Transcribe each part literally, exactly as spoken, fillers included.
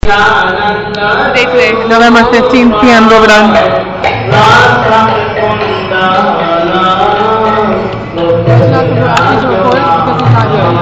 देख रहे November fifteenth P M Govardhan. It's not the Ashish report because he's not here.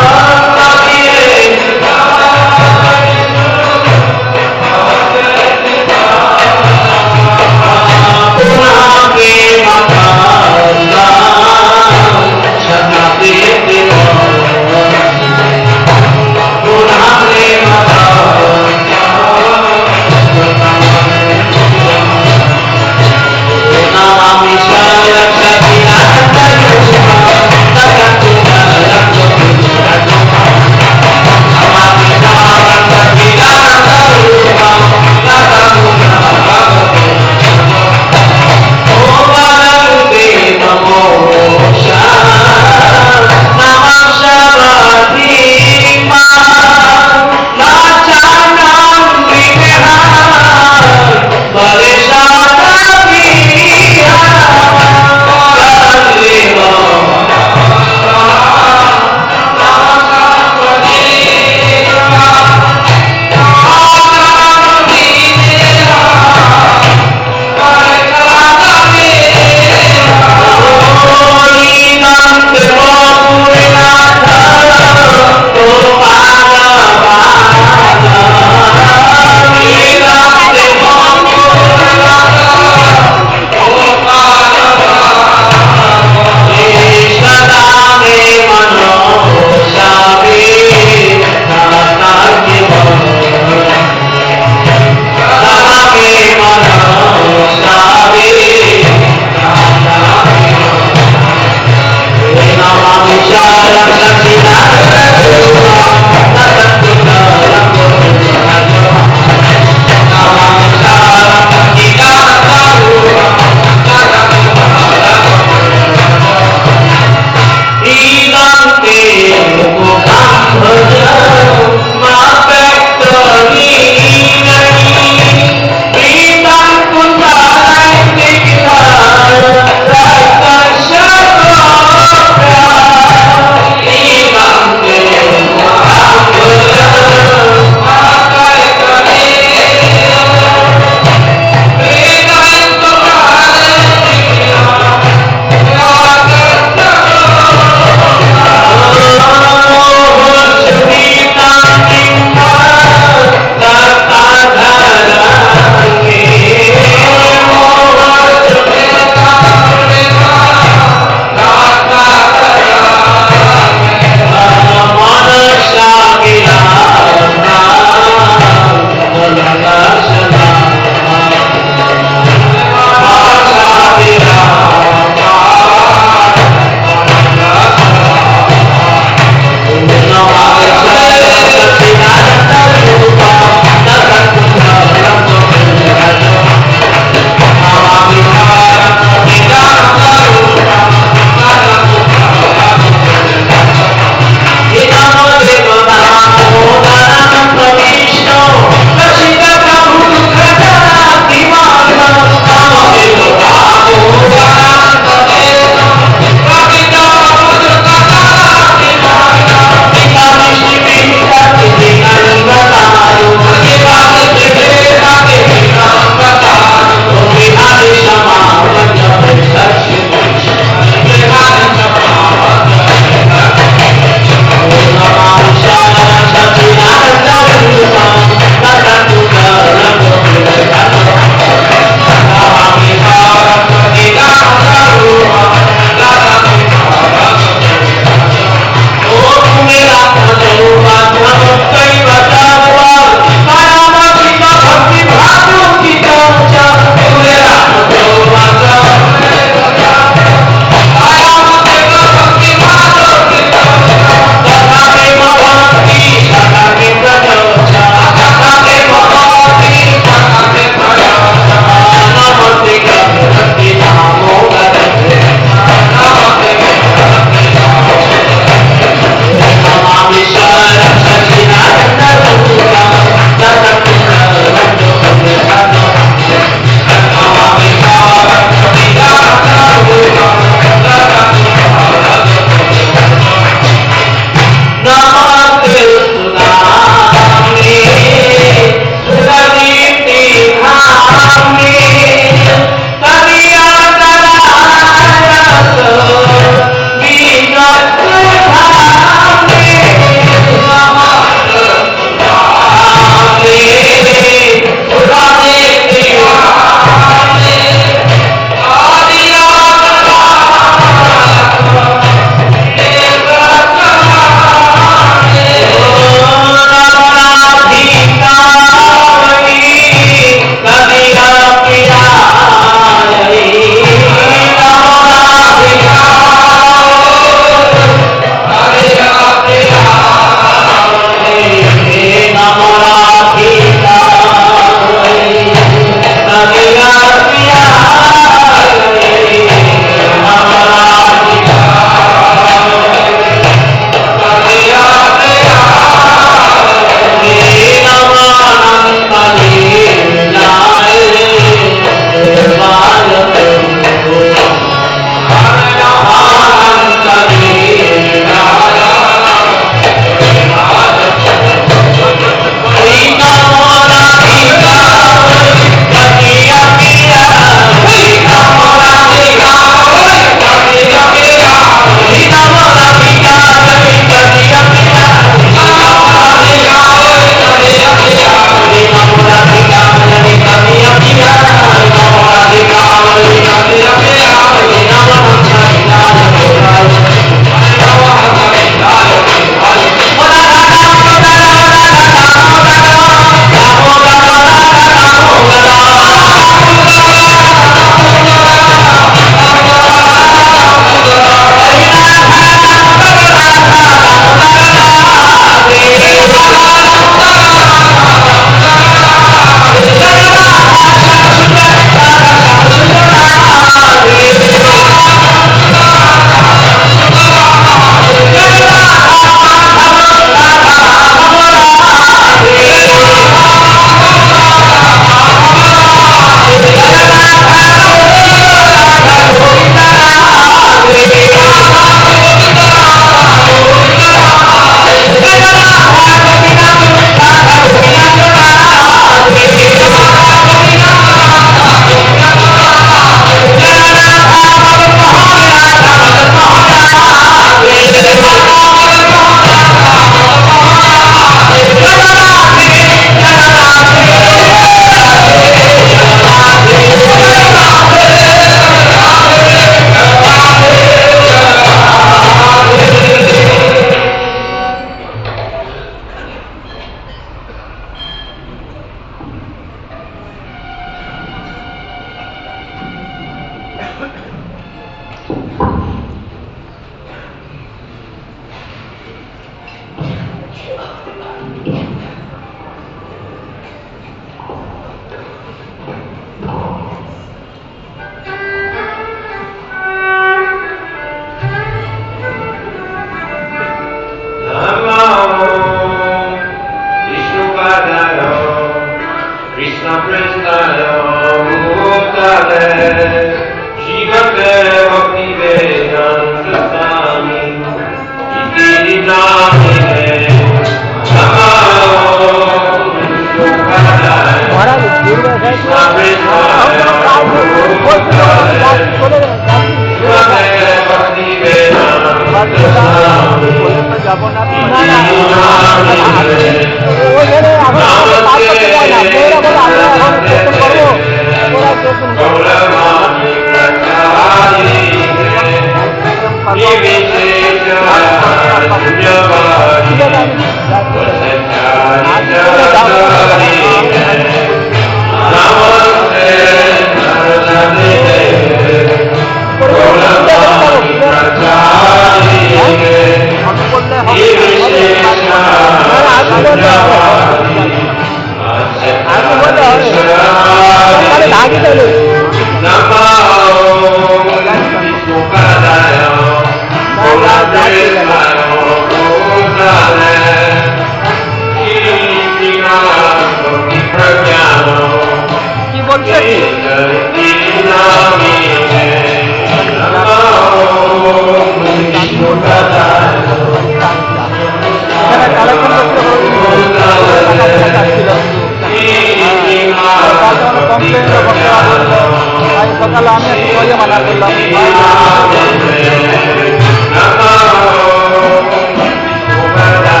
সকালে আমি একটু মানা করলাম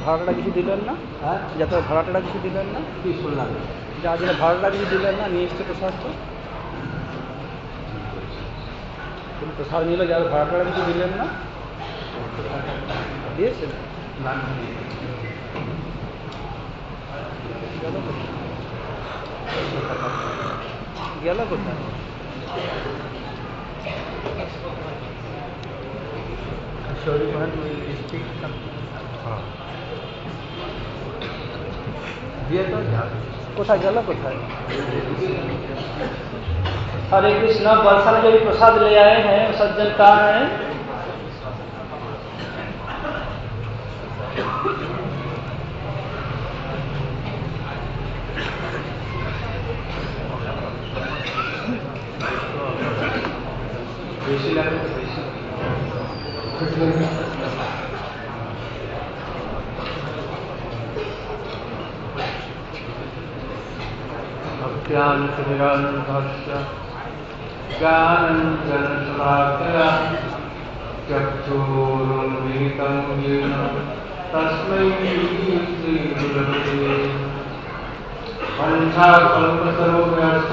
ভাড়াটা কিছু দিলেন না? হ্যাঁ, যাত্রার ভাড়াটা কিছু দিলেন না? কি শুনলাম? যার জন্য ভাড়াটা কিছু দিলেন না, নিয়ে এসছে প্রসাদ তো প্রসাদ নিল, যার ভাড়াটা কিছু দিলেন না? দিয়েছেন? না, গেল কোথায়? शौरी बहन स्पीक हाँ दिया तो কোথায় গেল কোথায়? हरे कृष्ण, बरसा में जो भी प्रसाद ले आए हैं सज्जन कहाँ हैं? बेसी लगे तो बेसी भक्त्यान्तरानुभस्य ज्ञानञ्जनशलाकया चक्षुरुन्मीलितं येन तस्मै श्रीगुरवे वञ्चाकल्पतरुभ्यश्च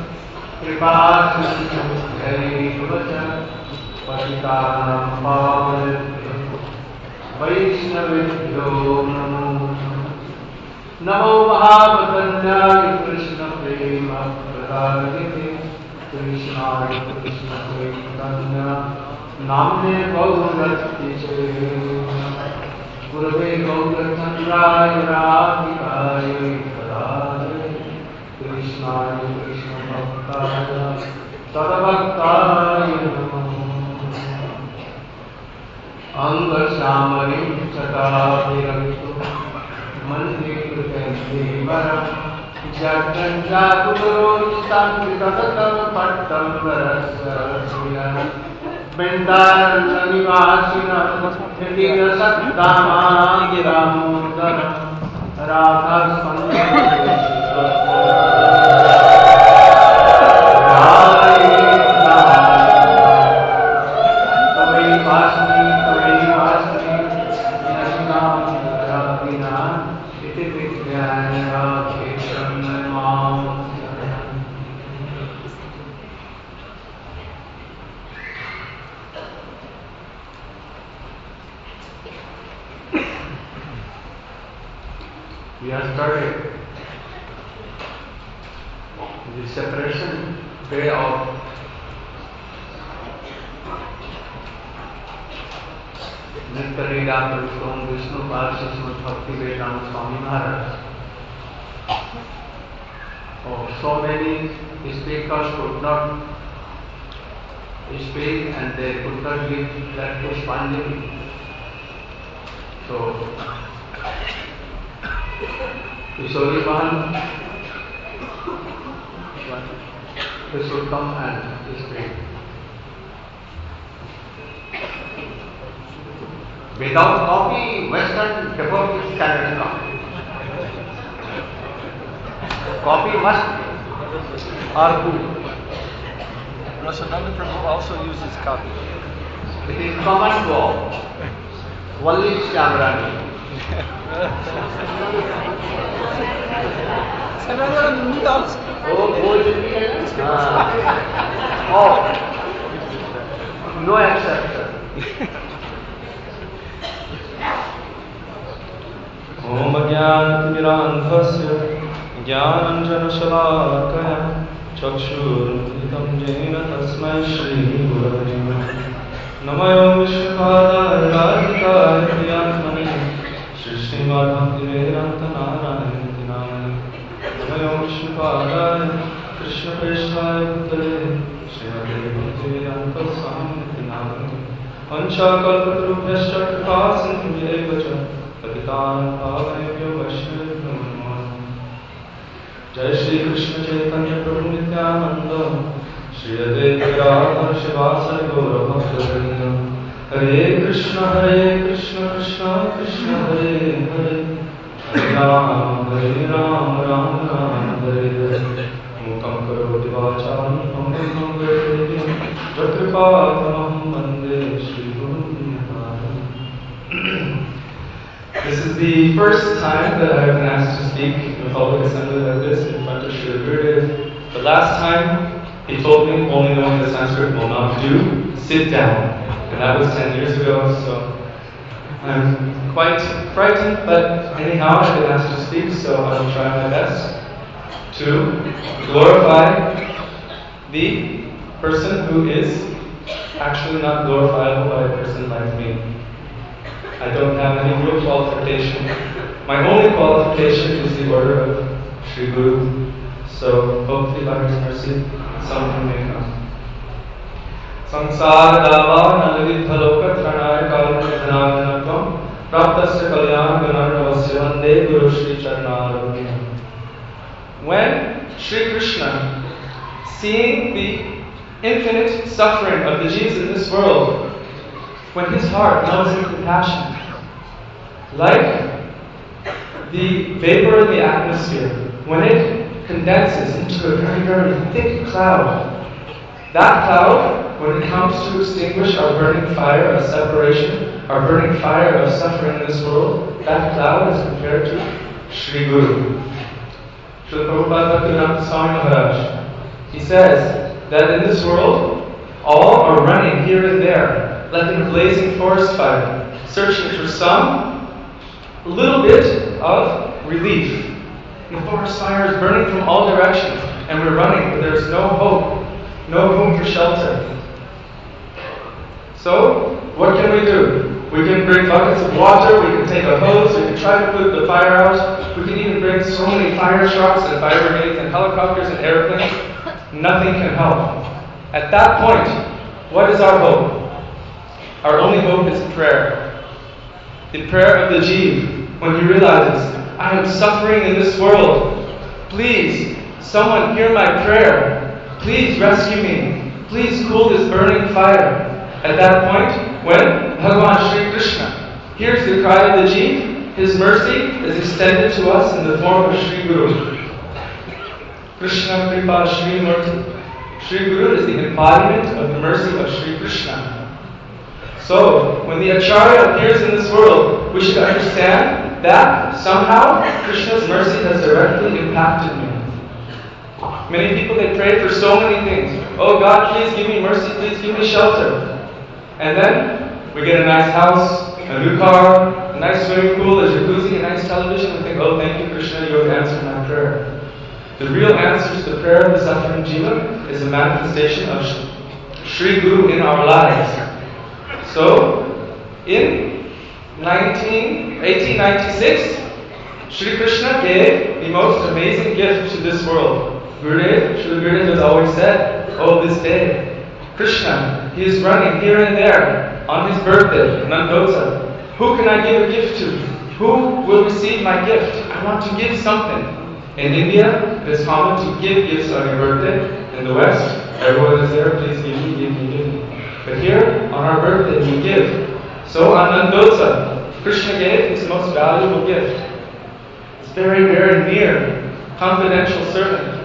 कृपासिन्धुभ्यैव च पतितानां पावनेभ्यो वैष्णवेभ्यो नमो नमो महावदन्याय कृष्ण प्रेम प्रदायते कृष्णाय कृष्ण चैतन्य नाम्ने गौरतिचे गुरवे गौरचन्द्राय राधिकाय तदाय कृष्णाय कृष्ण भक्ताय तद्भक्ताय नमः अंगश्यामलिं चटाभिरक्तो मन्दिरं जगञ्जाकुरोस्ताङ्कृततम पट्टं वरस्य बिन्दारण्यनिवासिनं गिरिरसक्तामागिरामोदरं We have started the separation day of Nitya Leela from Vishnu Parashasma Bhakti Vedanta Swami Maharaj. Oh, so many speakers could not speak and they could not give that Pushpanjali. So, Kishori Mahan should come and speak. Without copy, Western devotees cannot come. Copy must or who? Rasananda Prabhu also uses copy. It is common to all. Only Shyamrani. Oh, oh, no exception. Om Jnanatimirandhasya Jnananjanashalakaya Chakshurunmilitam Jena Tasmai Shri Gurave Namo Vishnupadaya Radhikaya Priyatmane Shri Srimadhakti Vedanta Narayana Namane Namo Vishnupadaya Krishna Preshaya Bhutale Srimate Bhakti Vedanta Swami Namane Pancha Kalpatarubhyascha Kripa Sindhubhyeva Cha Patitan Pavanebhyo Vaishnavebhyo Namo Jai Shri Krishna Chaitanya Prabhu Nityananda Shri Advaita Gadadhar Shivasari Gaura Bhakta Hare Krishna Hare Krishna Krishna Krishna Hare Hare Hare Ram Hare Ram Ram Ram Hare Hare Mukam Karoti Vacham Amritam Vedim Jatripatamam Vande Shri Guru This is is the first time that I have been asked to speak in a public assembly like this in front of Srila Gurudev. The last time he told me, only knowing the Sanskrit will not do, sit down. And that was ten years ago, so I'm quite frightened, but anyhow I've been asked to speak, so I will try my best to glorify the person who is actually not glorifiable by a person like me. I don't have any real qualification. My only qualification is the order of Sri Guru. So hopefully by His mercy, something may come. Samsara dava naliditha loka tranaya kalanidhanaganatam praptasya kalyana ganarnavasya vande Guru Shri Charnarabhya. When Sri Krishna, seeing the infinite suffering of the Jeeves in this world, when his heart melts in compassion, like the vapor in the atmosphere, when it condenses into a very, very thick cloud, that cloud, when it comes to extinguish our burning fire of separation, our burning fire of suffering in this world, that cloud is compared to Sri Guru. Srila Prabhupada Bhaktivedanta Swami Maharaj, he says that in this world, all are running here and there, like in a blazing forest fire, searching for some little bit of relief. The forest fire is burning from all directions, and we're running, but there's no hope, no room for shelter. So, what can we do? We can bring buckets of water, we can take a hose, we can try to put the fire out, we can even bring so many fire trucks and fire brigades and helicopters and airplanes. Nothing can help. At that point, what is our hope? Our only hope is prayer. The prayer of the Jeev, when he realizes, I am suffering in this world. Please, someone hear my prayer. Please rescue me. Please cool this burning fire. At that point, when Bhagavan Sri Krishna hears the cry of the Jeev, his mercy is extended to us in the form of Sri Guru. Krishna Kripa Sri Murti. Sri Guru is the embodiment of the mercy of Sri Krishna. So, when the Acharya appears in this world, we should understand that somehow Krishna's mercy has directly impacted me. Many people, they pray for so many things. Oh God, please give me mercy, please give me shelter. And then we get a nice house, a new car, a nice swimming pool, a jacuzzi, a nice television, and think, oh thank you Krishna, you have answered my prayer. The real answer to the prayer of the suffering Jiva is a manifestation of Sri Guru in our lives. So, in eighteen ninety-six, Sri Krishna gave the most amazing gift to this world. Gurudev, Srila Gurudev has always said, oh this day, Krishna, he is running here and there on his birthday, Nandotsa. Who can I give a gift to? Who will receive my gift? I want to give something. In India, it is common to give gifts on your birthday. In the West, everyone is there, please give me, give me, give me. But here, on our birthday, we give. So on Nandotsa, Krishna gave his most valuable gift. It's very, very near, confidential servant.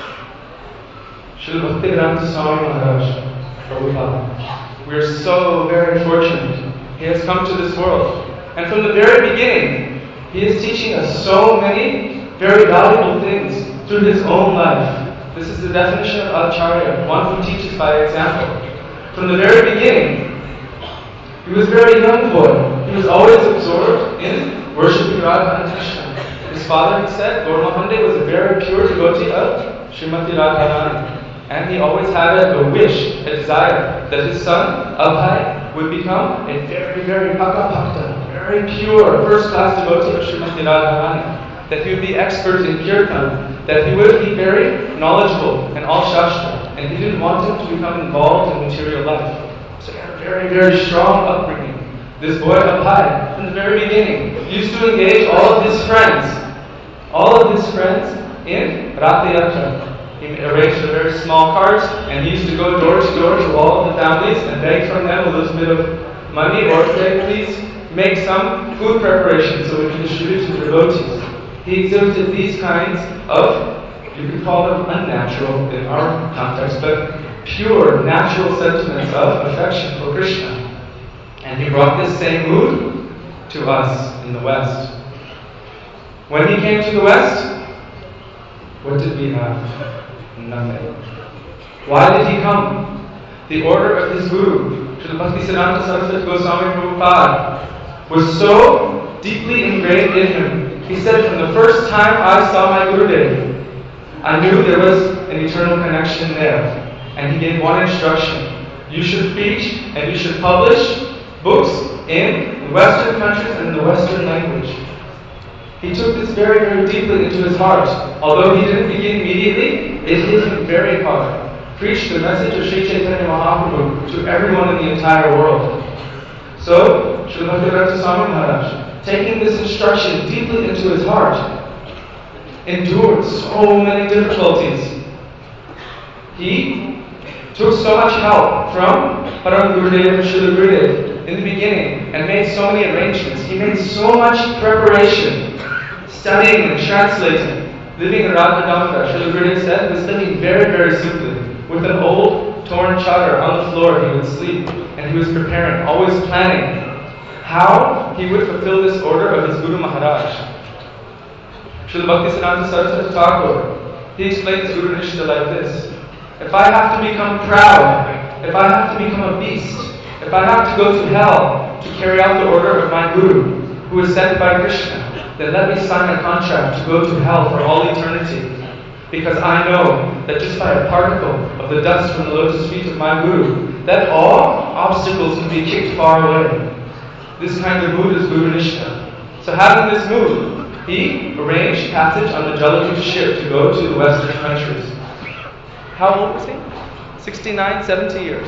Srila Bhaktivedanta Swami Maharaj, Prabhupada. We are so very fortunate. He has come to this world. And from the very beginning, he is teaching us so many very valuable things through his own life. This is the definition of Acharya, one who teaches by example. From the very beginning, he was a very young boy. He was always absorbed in worshiping Radha and Krishna. His father had said, Gaur Mahande was a very pure devotee of Srimati Radharani. And he always had a, a wish, a desire, that his son, Abhay, would become a very, very Bhakta Bhakta, very pure, first-class devotee of Srimati Radharani. That he would be expert in Kirtan, that he would be very knowledgeable in all Shastra, and he didn't want him to become involved in material life. So he had a very, very strong upbringing. This boy Abhay, from the very beginning, used to engage all of his friends, all of his friends in Ratha Yatra. He arranged a very small cart, and he used to go door to door to all of the families and beg from them a little bit of money, or say, please make some food preparation so we can distribute to the devotees. He exhibited these kinds of, you could call them unnatural in our context, but pure, natural sentiments of affection for Krishna. And he brought this same mood to us in the West. When he came to the West, what did we have? Nothing. Why did he come? The order of his Guru, Srila Bhaktisiddhanta Saraswati Goswami Prabhupada, was so deeply ingrained in him. He said, from the first time I saw my Gurudev, I knew there was an eternal connection there. And he gave one instruction. You should preach and you should publish books in the Western countries and in the Western language. He took this very, very deeply into his heart. Although he didn't begin immediately, it hit him very hard. Preach the message of Sri Chaitanya Mahaprabhu to everyone in the entire world. So, Srila Bhaktivedanta Swami Maharaj, taking this instruction deeply into his heart, endured so many difficulties. He took so much help from Param Gurudev and Srila Gurudev in the beginning and made so many arrangements. He made so much preparation, studying and translating, living in Radha Damodar. Srila Gurudev said, was living very, very simply. With an old torn chadar on the floor, he would sleep, and he was preparing, always planning how he would fulfill this order of his Guru Maharaj. Srila Bhaktisiddhanta Saraswati Thakur, he explains Guru Nishta like this: if I have to become proud, if I have to become a beast, if I have to go to hell to carry out the order of my Guru, who is sent by Krishna, then let me sign a contract to go to hell for all eternity. Because I know that just by a particle of the dust from the lotus feet of my Guru, that all obstacles can be kicked far away. This kind of mood is Guru Nishta. So having this mood, he arranged passage on the Jaladuta ship to go to the Western countries. How old was he? sixty-nine, seventy years.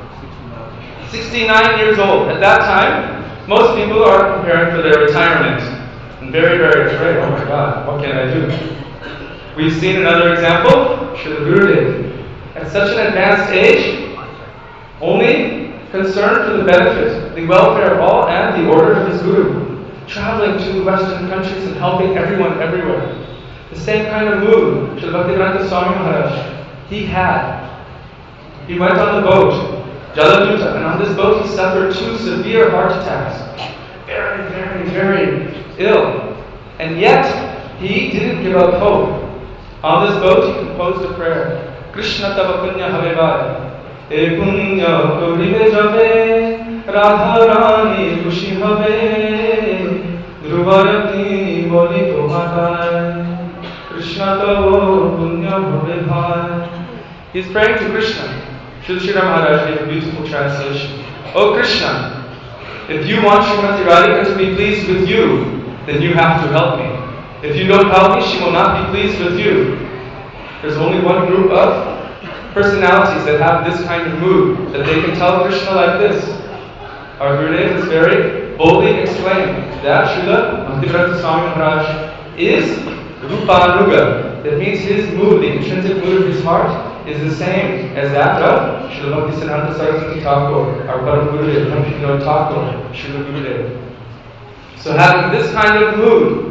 sixty-nine years old. At that time, most people are preparing for their retirement. And very, very afraid, oh my God, what can I do? We've seen another example, Srila Gurudev. At such an advanced age, only concerned for the benefit, the welfare of all, and the order of his Guru, traveling to the Western countries and helping everyone everywhere. The same kind of mood Srila Bhaktivedanta Swami Maharaj, he had. He went on the boat, Jaladuta, and on this boat he suffered two severe heart attacks. Very, very, very ill. And yet, he didn't give up hope. On this boat he composed a prayer. Krishna tava punya have vai, e punya koribe jabe, Radha Rani khushi habe, dhruvarati boli tohatai, Krishna tava punya have vai. He's praying to Krishna. Srila Sridhar Maharaj gave a beautiful translation. Oh Krishna, if you want Srimati Radhika to be pleased with you, then you have to help me. If you don't help me, she will not be pleased with you. There's only one group of personalities that have this kind of mood, that they can tell Krishna like this. Our Gurudev is very boldly explained that Srila Bhaktivedanta Swami Maharaj is Rupanuga. That means his mood, the intrinsic mood of his heart, is the same as that of Srila Bhaktisiddhanta Saraswati Thakur, our Param Gurudev, Bhaktivinoda Thakur, Srila Gurudev. So having this kind of mood,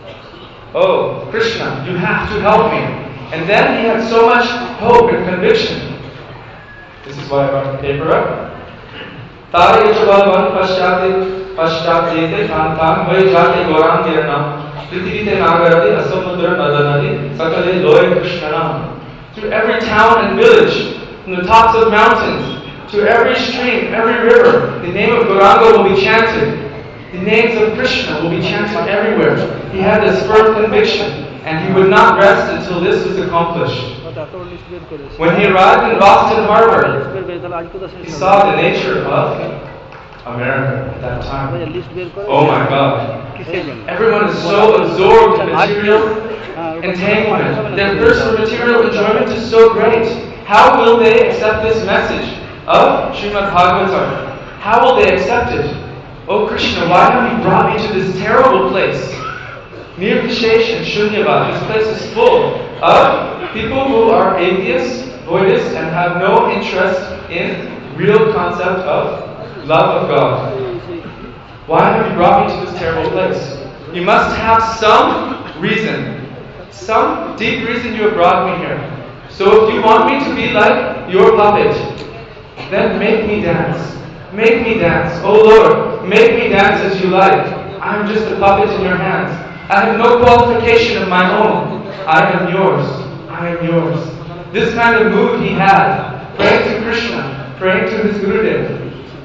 oh, Krishna, you have to help me. And then he had so much hope and conviction. This is why I brought the paper up. Tare Yachavavan Pashyate Pashyate Kantan Vai Jate Goram Kirnam Prithivite Nagarati Asamudra Nadanadi Sakale Loy Krishnanam. Through every town and village, from the tops of mountains, to every stream, every river, the name of Gauranga will be chanted. The names of Krishna will be chanted everywhere. He had this firm conviction, and he would not rest until this was accomplished. When he arrived in Boston Harbor, he saw the nature of America at that time. Oh my God. Everyone is so absorbed in material entanglement. Their thirst for material enjoyment is so great. How will they accept this message of Srimad Bhagavatam? How will they accept it? Oh Krishna, why have you brought me to this terrible place? Nirvishesh and Shunyavad. This place is full of people who are atheists, voidists, and have no interest in real concept of love of God. Why have you brought me to this terrible place? You must have some reason, some deep reason you have brought me here. So if you want me to be like your puppet, then make me dance. Make me dance. Oh Lord, make me dance as you like. I am just a puppet in your hands. I have no qualification of my own. I am yours. I am yours. This kind of mood he had, praying to Krishna, praying to his Gurudev.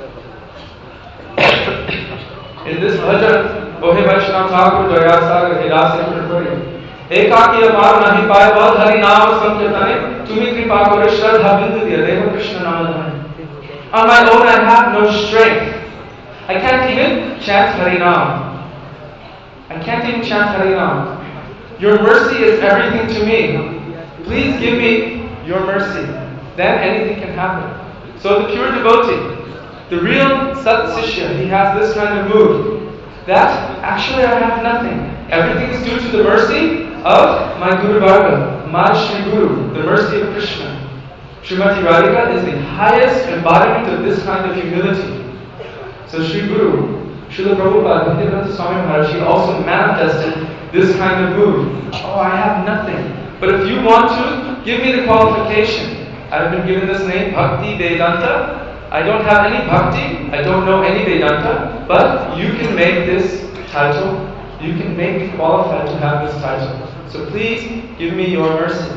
In this bhajan, Ohe Vaishnava Thakur Daya Sagar Hirase Purpuri. Ekaki amar nahi paye bahut hari naam sankirtane, tumi kripa kore shraddha bindu diya deva Krishna namadhane. On my own I have no strength. I can't even chant Harinam. I can't even chant Harinam. Your mercy is everything to me. Please give me your mercy. Then anything can happen. So the pure devotee, the real Sat Sishya, he has this kind of mood. That actually I have nothing. Everything is due to the mercy of my Guru Varga, my Shri Guru, the mercy of Krishna. Srimati Radhika is the highest embodiment of this kind of humility. So Shri Guru, Srila Prabhupada, Bhaktivedanta Swami Maharaj, he also manifested this kind of mood. Oh, I have nothing. But if you want to, give me the qualification. I've been given this name, Bhakti Vedanta. I don't have any Bhakti, I don't know any Vedanta, but you can make this title, you can make me qualified to have this title. So please give me your mercy.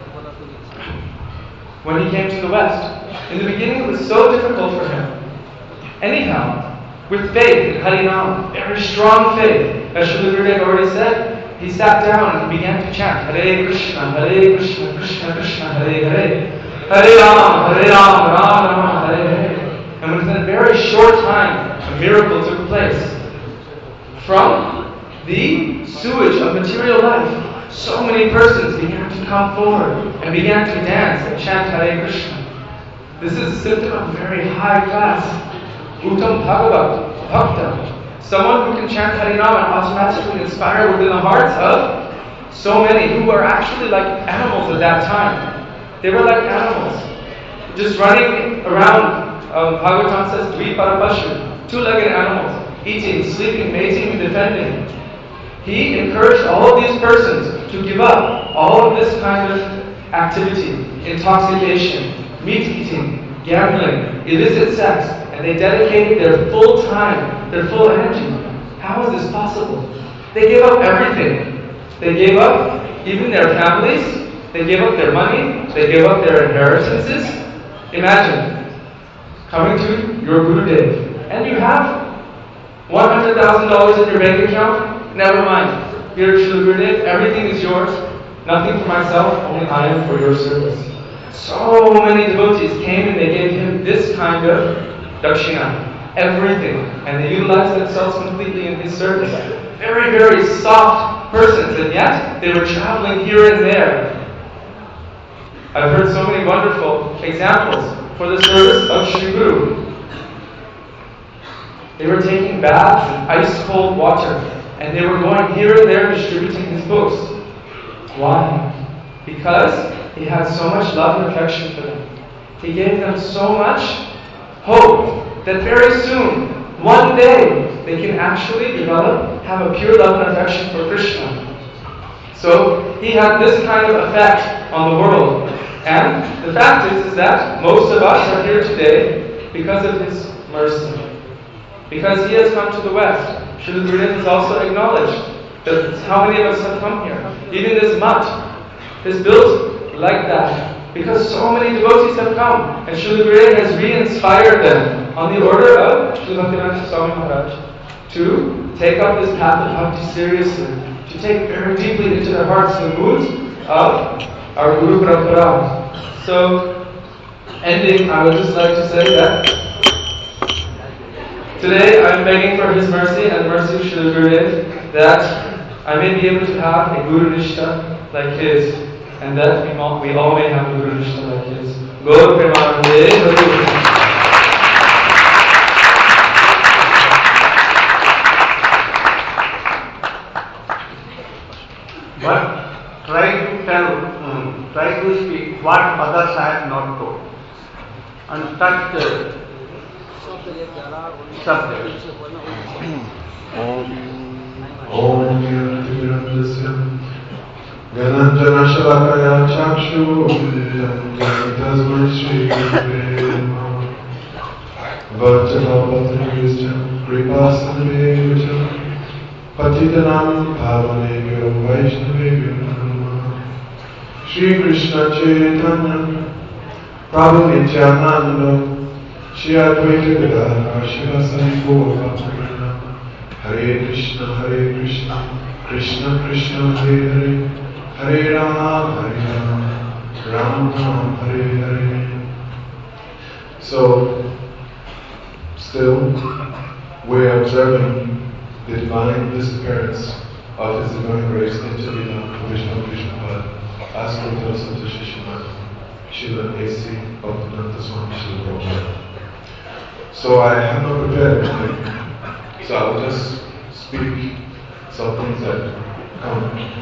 When he came to the West, in the beginning it was so difficult for him. Anyhow, with faith in Harinam, very strong faith, as Srila Gurudev already said, he sat down and began to chant Hare Krishna, Hare Krishna, Krishna Krishna, Hare Hare, Hare Rama, Hare Rama, Rama Rama, Hare Hare. And within a very short time, a miracle took place. From the sewage of material life, so many persons began to come forward and began to dance and chant Hare Krishna. This is a symptom of very high class. Uttam Bhagavat, Bhakta. Someone who can chant Harinam and automatically inspire within the hearts of so many who were actually like animals at that time. They were like animals. Just running around, um, Bhagavatam says, Dviparapashu, two-legged animals, eating, sleeping, mating, defending. He encouraged all of these persons to give up all of this kind of activity, intoxication, meat eating, gambling, illicit sex, and they dedicated their full time, their full energy. How is this possible? They gave up everything. They gave up even their families, they gave up their money, they gave up their inheritances. Imagine coming to your Gurudev and you have one hundred thousand dollars in your bank account. Never mind. Dear Srila Gurudev, everything is yours. Nothing for myself, only I am for your service. So many devotees came and they gave him this kind of dakshina. Everything. And they utilized themselves completely in his service. Very, very soft persons, and yet they were traveling here and there. I've heard so many wonderful examples for the service of Shri Guru. They were taking baths in ice-cold water. And they were going here and there distributing his books. Why? Because he had so much love and affection for them. He gave them so much hope that very soon, one day, they can actually develop, have a pure love and affection for Krishna. So he had this kind of effect on the world. And the fact is, is that most of us are here today because of his mercy. Because he has come to the West. Srila Gurudev has also acknowledged that how many of us have come here. Even this mutt is built like that because so many devotees have come, and Srila Gurudev has re-inspired them on the order of Srila Bhaktivedanta Swami Maharaj to take up this path of bhakti seriously, to take very deeply into their hearts the moods of our Guru Parampara. So, ending, I would just like to say that today I am begging for His mercy and the mercy of Srila Gurudev that I may be able to have a Guru Nishtha like his, and that we all, we all may have a Guru Nishtha like his. Gaur Premanande Hari. But try to tell, um, try to speak what others have not told. And touch the subject. Om Nirantiratasya Gananjana Shalakaya Chakshu Tasmai Shri Gurave Namaha Vajjanapataniyustam Kripasanaveyujam Patitanam Pavanebhyo Vaishnavebhyo Namaha. Shri Krishna Chaitanya Prabhu Nityananda Shri Advaita Gadadhar Shivasari Gaura Bhaktivinoda Hare Krishna Hare Krishna Krishna Krishna Hare Hare Hare Rama Hare Rama Rama Rama Hare Hare. So, still, we're observing the divine disappearance of His Divine Grace into Leela Vishnu Vishnupada as Guru Santa Shishimad Srila A C Bhaktivedanta Swami Srila Prabhupada. So I have not prepared anything, so I will just speak some things that come.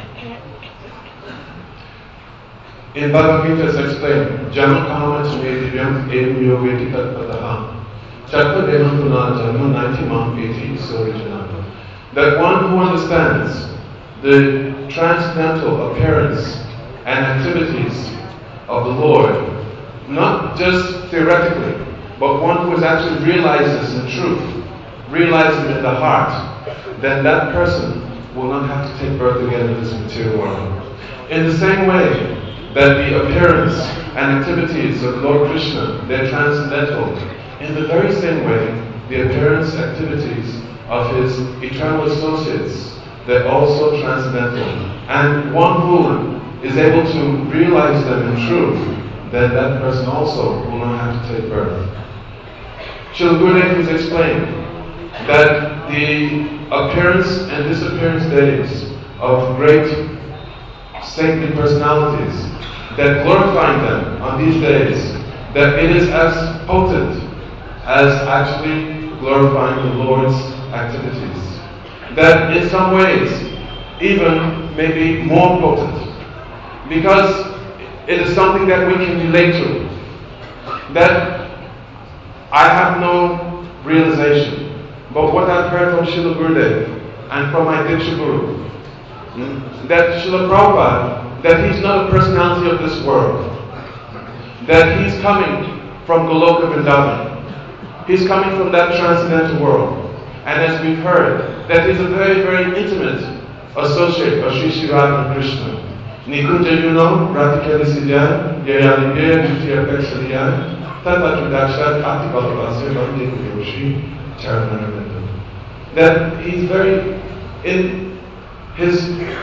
In Bhagavad Gita it's explained, Janam Kama Chame Divyam Evam Yogeti Tatpataha Chatva Devam Puna Janma ninety Mam Eti Sorijana. That one who understands the transcendental appearance and activities of the Lord, not just theoretically, but one who has actually realized this in truth, realized it in the heart, then that person will not have to take birth again in this material world. In the same way that the appearance and activities of Lord Krishna, they're transcendental, in the very same way, the appearance activities of His eternal associates, they're also transcendental. And one who is able to realize them in truth, then that person also will not have to take birth. Srila Gurudev has explained that the appearance and disappearance days of great saintly personalities, that glorifying them on these days, that it is as potent as actually glorifying the Lord's activities. That in some ways, even maybe more potent, because it is something that we can relate to. That I have no realization, but what I've heard from Srila Gurudev and from my Diksha Guru, that Srila Prabhupada, that he's not a personality of this world, that he's coming from Goloka Vrindavan, he's coming from that transcendental world, and as we've heard, that he's a very, very intimate associate of Sri Sri Radha Krishna. Nikunja Yuno, Radhikali Sidya, Yayalibya, Jutiya Pekshaliya, Tata Judakshat, Ati Balavasya, Bhakti Yoshi, Charanaravinda. That he's very, in his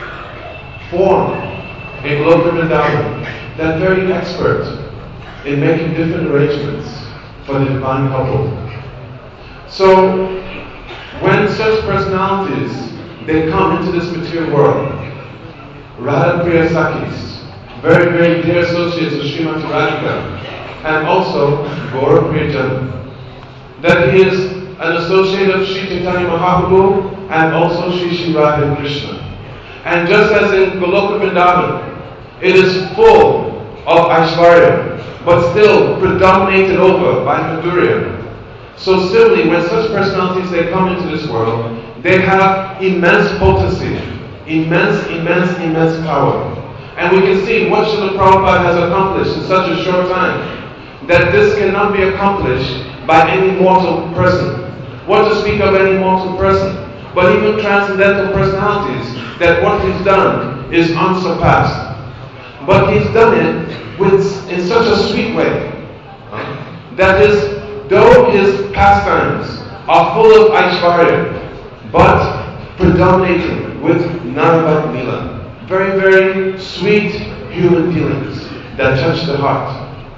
form, in Goloka Vrindavan, that very expert in making different arrangements for the divine couple. So, when such personalities, they come into this material world, Radha Priya Sakis, very, very dear associates of Srimati Radhika, and also Gaura Priyajan, that he is an associate of Sri Chaitanya Mahaprabhu and also Sri Sri Radha Krishna. And just as in Goloka Vrindavan, it is full of Aishvarya, but still predominated over by Madhurya. So similarly, when such personalities they come into this world, they have immense potency, immense, immense, immense power. And we can see what Srila Prabhupada has accomplished in such a short time, that this cannot be accomplished by any mortal person. What to speak of any mortal person? But even transcendental personalities, that what he's done is unsurpassed. But he's done it with in such a sweet way, that is, though his pastimes are full of Aishvarya, but predominating with Naravad Lila. Very, very sweet human feelings that touch the heart.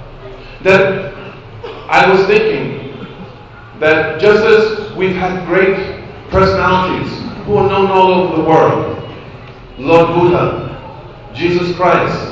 That I was thinking that just as we've had great personalities who are known all over the world, Lord Buddha, Jesus Christ,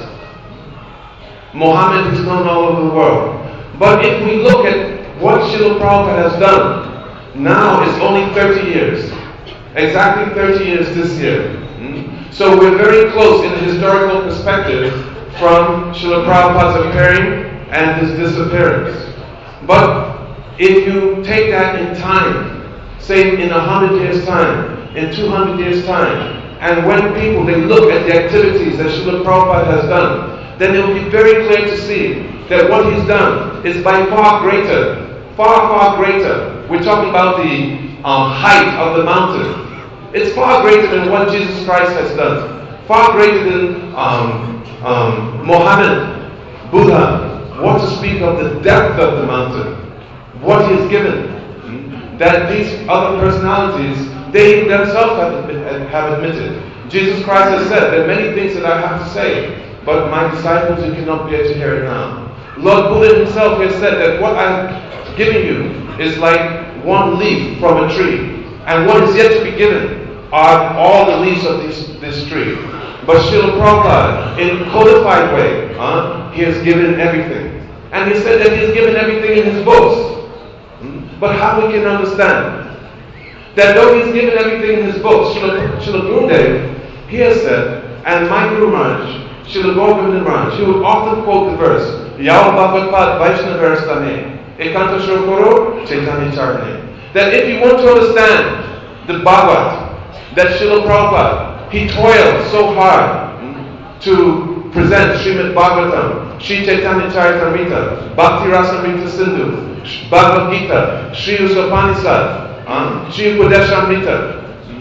Muhammad is known all over the world. But if we look at what Srila Prabhupada has done, now it's only thirty years. Exactly thirty years this year. So we're very close in the historical perspective from Srila Prabhupada's appearing and his disappearance. But if you take that in time, say in a hundred years' time, in two hundred years' time, and when people they look at the activities that Srila Prabhupada has done, then it will be very clear to see that what he's done is by far greater far, far greater. We're talking about the um, height of the mountain. It's far greater than what Jesus Christ has done. Far greater than um, um, Mohammed, Buddha. What to speak of the depth of the mountain. What he has given. That these other personalities, they themselves have, admit, have admitted. Jesus Christ has said, there are many things that I have to say, but my disciples, you cannot bear to hear it now. Lord Buddha himself has said that what I'm giving you is like one leaf from a tree. And what is yet to be given are all the leaves of this, this tree. But Srila Prabhupada, in a codified way, uh, he has given everything. And he said that he has given everything in his books. But how we can understand that though he's given everything in his books, Srila, Srila Gurudev, he has said, and my Guru Maharaj, Srila Govinda Maharaj, he would often quote the verse, Yao Bhagavad Vaishnavarsthane, Ekanta Shokoro, Chaitanya Charane. That if you want to understand the Bhagavad, that Srila Prabhupada, he toiled so hard to present Srimad Bhagavatam, Sri Chaitanya Charitamrita, Bhakti Rasamrita Sindhu, Bhagavad Gita, Sri Upanishad, um, Sri Upadeshamrita.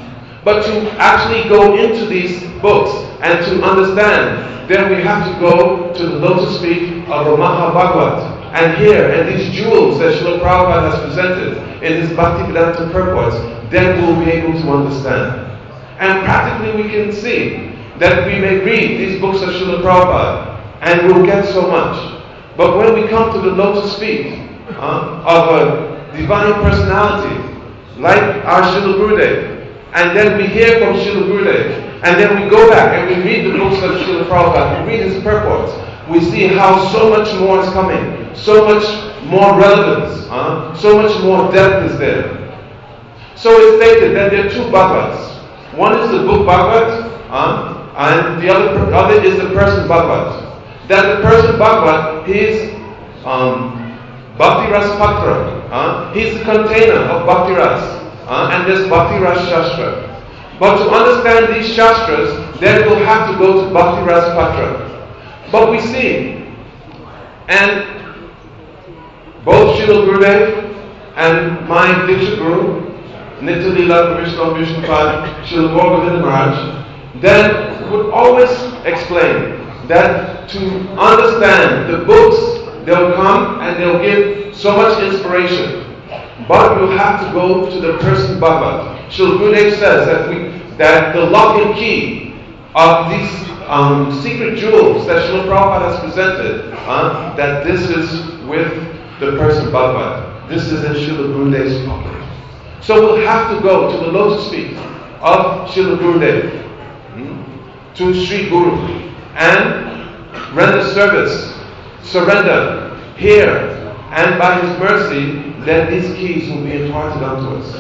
But to actually go into these books and to understand, then we have to go to the lotus feet of the Mahabhagavat. And here, and these jewels that Srila Prabhupada has presented in his Bhaktivedanta purports, then we'll be able to understand. And practically we can see that we may read these books of Srila Prabhupada and we'll get so much. But when we come to the lotus feet uh, of a divine personality, like our Srila Gurudev, and then we hear from Srila Gurudev, and then we go back and we read the books of Srila Prabhupada, we read his purports, we see how so much more is coming, so much more relevance, uh, so much more depth is there. So it's stated that there are two Bhagavats. One is the book Bhagavat, uh, and the other, other is the person Bhagavat. That the person Bhagavat, he is um, Bhakti Ras Patra, uh, he's the container of Bhakti Ras. Uh, and there's Bhakti Ras Shastra. But to understand these Shastras, then we'll have to go to Bhakti Ras Patra. But we see, and both Srila Gurudev and my Diksha Guru, Nitya Leela Krishna Vishnupad, Srila Govinda Maharaj, then would always explain that to understand the books, they'll come and they'll give so much inspiration. But we'll have to go to the person Bhagavat. Srila Gurudev says that we that the lock and key of these um, secret jewels that Srila Prabhupada has presented, uh, that this is with the person Bhagavat. This is in Srila Gurudev's pocket. So we'll have to go to the lotus feet of Srila Gurudev, hmm, to Sri Guru, and render service, surrender here, and by his mercy, then these keys will be imparted unto us.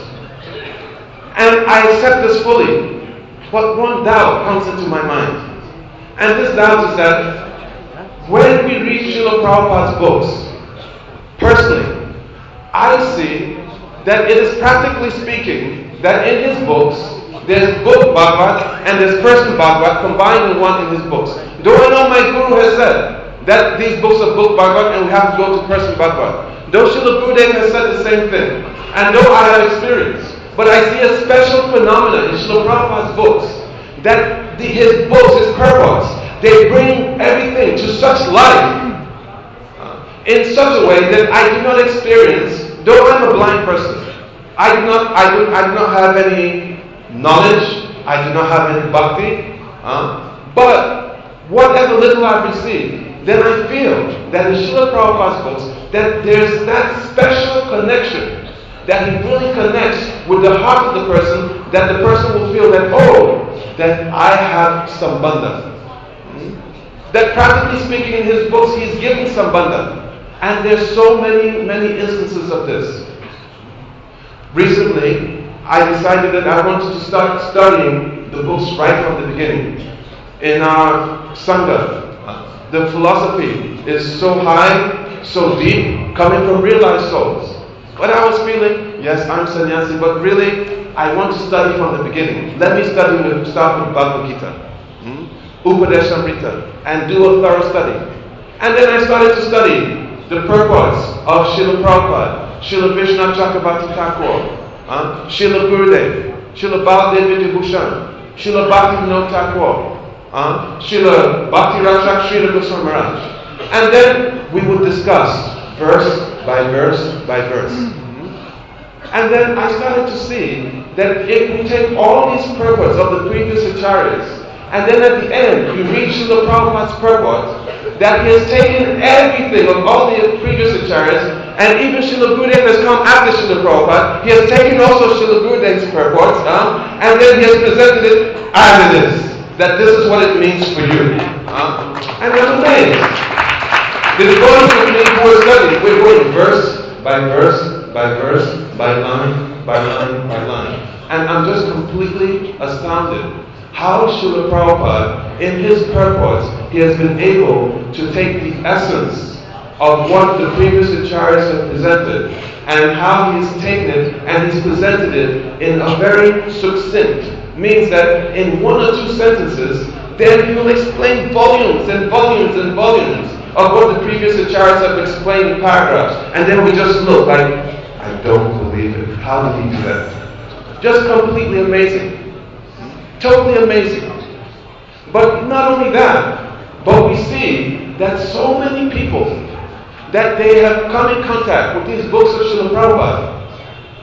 And I accept this fully. But one doubt comes into my mind. And this doubt is that when we read Srila Prabhupada's books, personally, I see that it is practically speaking that in his books, there's book Bhagavat and there's person Bhagavat combined in one in his books. Though I know my Guru has said that these books are book Bhagavat and we have to go to person Bhagavat. Though Srila Gurudev has said the same thing, and though I have experience, but I see a special phenomenon in Srila Prabhupada's books, that the, his books, his purports, they bring everything to such life, uh, in such a way that I do not experience, though I'm a blind person, I do not, I do, I do not have any knowledge, I do not have any bhakti, uh, but whatever little I've received, then I feel that in Srila Prabhupada's books, that there's that special connection, that he really connects with the heart of the person, that the person will feel that, oh, that I have sambandha. Hmm? That practically speaking in his books, he's giving sambandha. And there's so many, many instances of this. Recently, I decided that I wanted to start studying the books right from the beginning. In our Sangha, the philosophy is so high, so deep, coming from realized souls. But I was feeling, yes, I'm sannyasi, but really, I want to study from the beginning. Let me study with, start with Bhagavad Gita, hmm? Upadeshamrita, and do a thorough study. And then I started to study the purports of Srila Prabhupada, Srila Vishnu Chakravarti Thakur, uh, Srila Gurudev, Srila Baladev Vidyabhushan, Srila Bhaktivinoda Thakur, uh, Srila Bhakti Rakshak Srila Goswami Maharaj. And then we would discuss verse by verse by verse. And then I started to see that if we take all these purports of the previous acharyas, and then at the end you read Srila Prabhupada's purport, that he has taken everything of all the previous acharyas, and even Srila Gurudev has come after Srila Prabhupada, he has taken also Srila Gurudev's purports, uh, and then he has presented it as it is, that this is what it means for you. Uh, and I'm amazed. The devotees with me who are studying, we're going verse by verse, by verse, by line, by line, by line. And I'm just completely astounded how Srila Prabhupada, in his purports, he has been able to take the essence of what the previous acharyas have presented, and how he's taken it and he's presented it in a very succinct, means that in one or two sentences, then he will explain volumes and volumes and volumes of what the previous acharyas have explained in paragraphs. And then we just look like, I don't believe it. How did he do that? Just completely amazing. Totally amazing. But not only that, but we see that so many people, that they have come in contact with these books of Srila Prabhupada,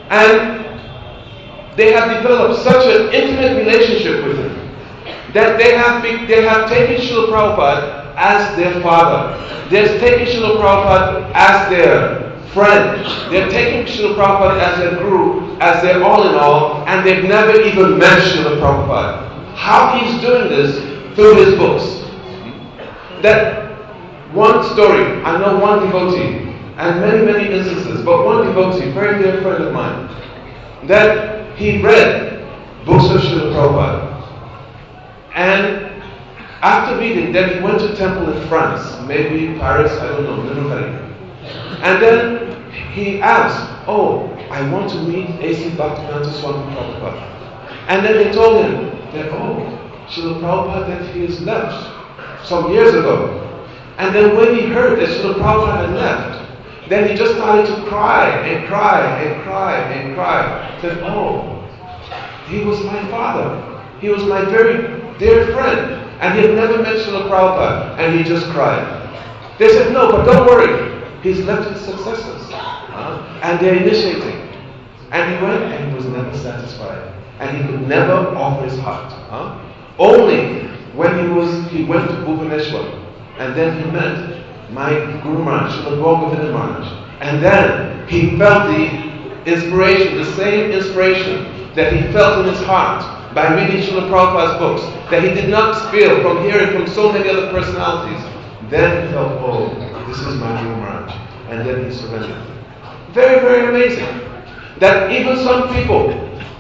and they have developed such an intimate relationship with him, that they have, be, they have taken Srila Prabhupada as their father. They're taking Srila Prabhupada as their friend. They're taking Srila Prabhupada as their guru, as their all in all, and they've never even met Srila Prabhupada. How he's doing this? Through his books. That one story, I know one devotee, and many, many instances, but one devotee, very dear friend of mine, that he read books of Srila Prabhupada, and after reading, then he went to temple in France, maybe Paris, I don't know, Nuremberg. And then he asked, oh, I want to meet A C Bhaktivedanta Swami Prabhupada. And then they told him that, oh, Srila Prabhupada, that he has left some years ago. And then when he heard that Srila Prabhupada had left, then he just started to cry and cry and cry and cry. He said, oh, he was my father. He was my very dear friend. And he had never met Srila Prabhupada. And he just cried. They said, no, but don't worry. He's left his successors. Uh, and they're initiating. And he went and he was never satisfied. And he could never offer his heart. Uh, only when he was he went to Bhubaneswar. And then he met my Guru Maharaj, Srila Govinda Maharaj. And then he felt the inspiration, the same inspiration that he felt in his heart by reading Srila Prabhupada's books, that he did not feel from hearing from so many other personalities. Then he felt, oh, this is my Guru Maharaj. And then he surrendered. Very, very amazing. That even some people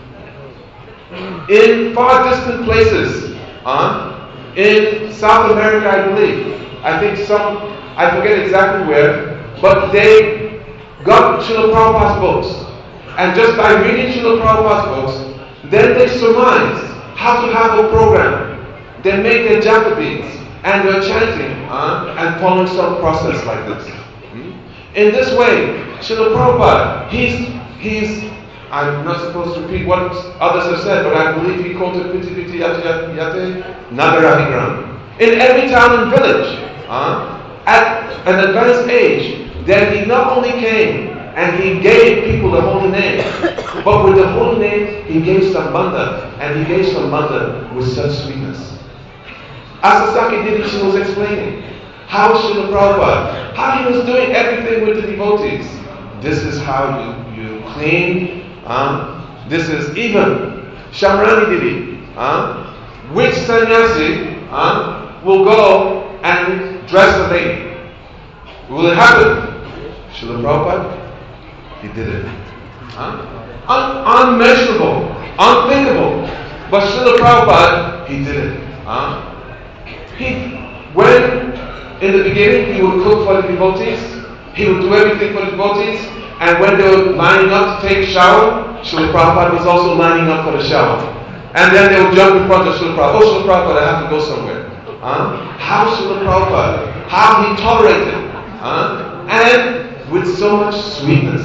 in far distant places, uh, in South America, I believe, I think some, I forget exactly where, but they got Srila Prabhupada's books. And just by reading Srila Prabhupada's books, then they surmised how to have a program. They made their japa beads and they're chanting uh, and following some process like this. Hmm? In this way, Srila Prabhupada, he's, he's, I'm not supposed to repeat what others have said, but I believe he quoted Piti Piti Yate Yate Nagarahigram. In every town and village, uh, at an advanced age, then he not only came and he gave people the holy name, but with the holy name, he gave Sambandha, and he gave Sambandha with such sweetness. As Sasaki Didichi was explaining, how Srila Prabhupada, how he was doing everything with the devotees. This is how you, you clean. Um, this is even Shamrani Didi. Um, which sannyasi um, will go and dress the lady? Will it happen? Srila Prabhupada, he did it. Huh? Un- unmeasurable, unthinkable. But Srila Prabhupada, he did it. Huh? He, when in the beginning he would cook for the devotees, he would do everything for the devotees, and when they were lining up to take a shower, Srila Prabhupada was also lining up for the shower. And then they would jump in front of Srila Prabhupada. Oh, Srila Prabhupada, I have to go somewhere. Huh? How Srila Prabhupada, how he tolerated, huh? And with so much sweetness,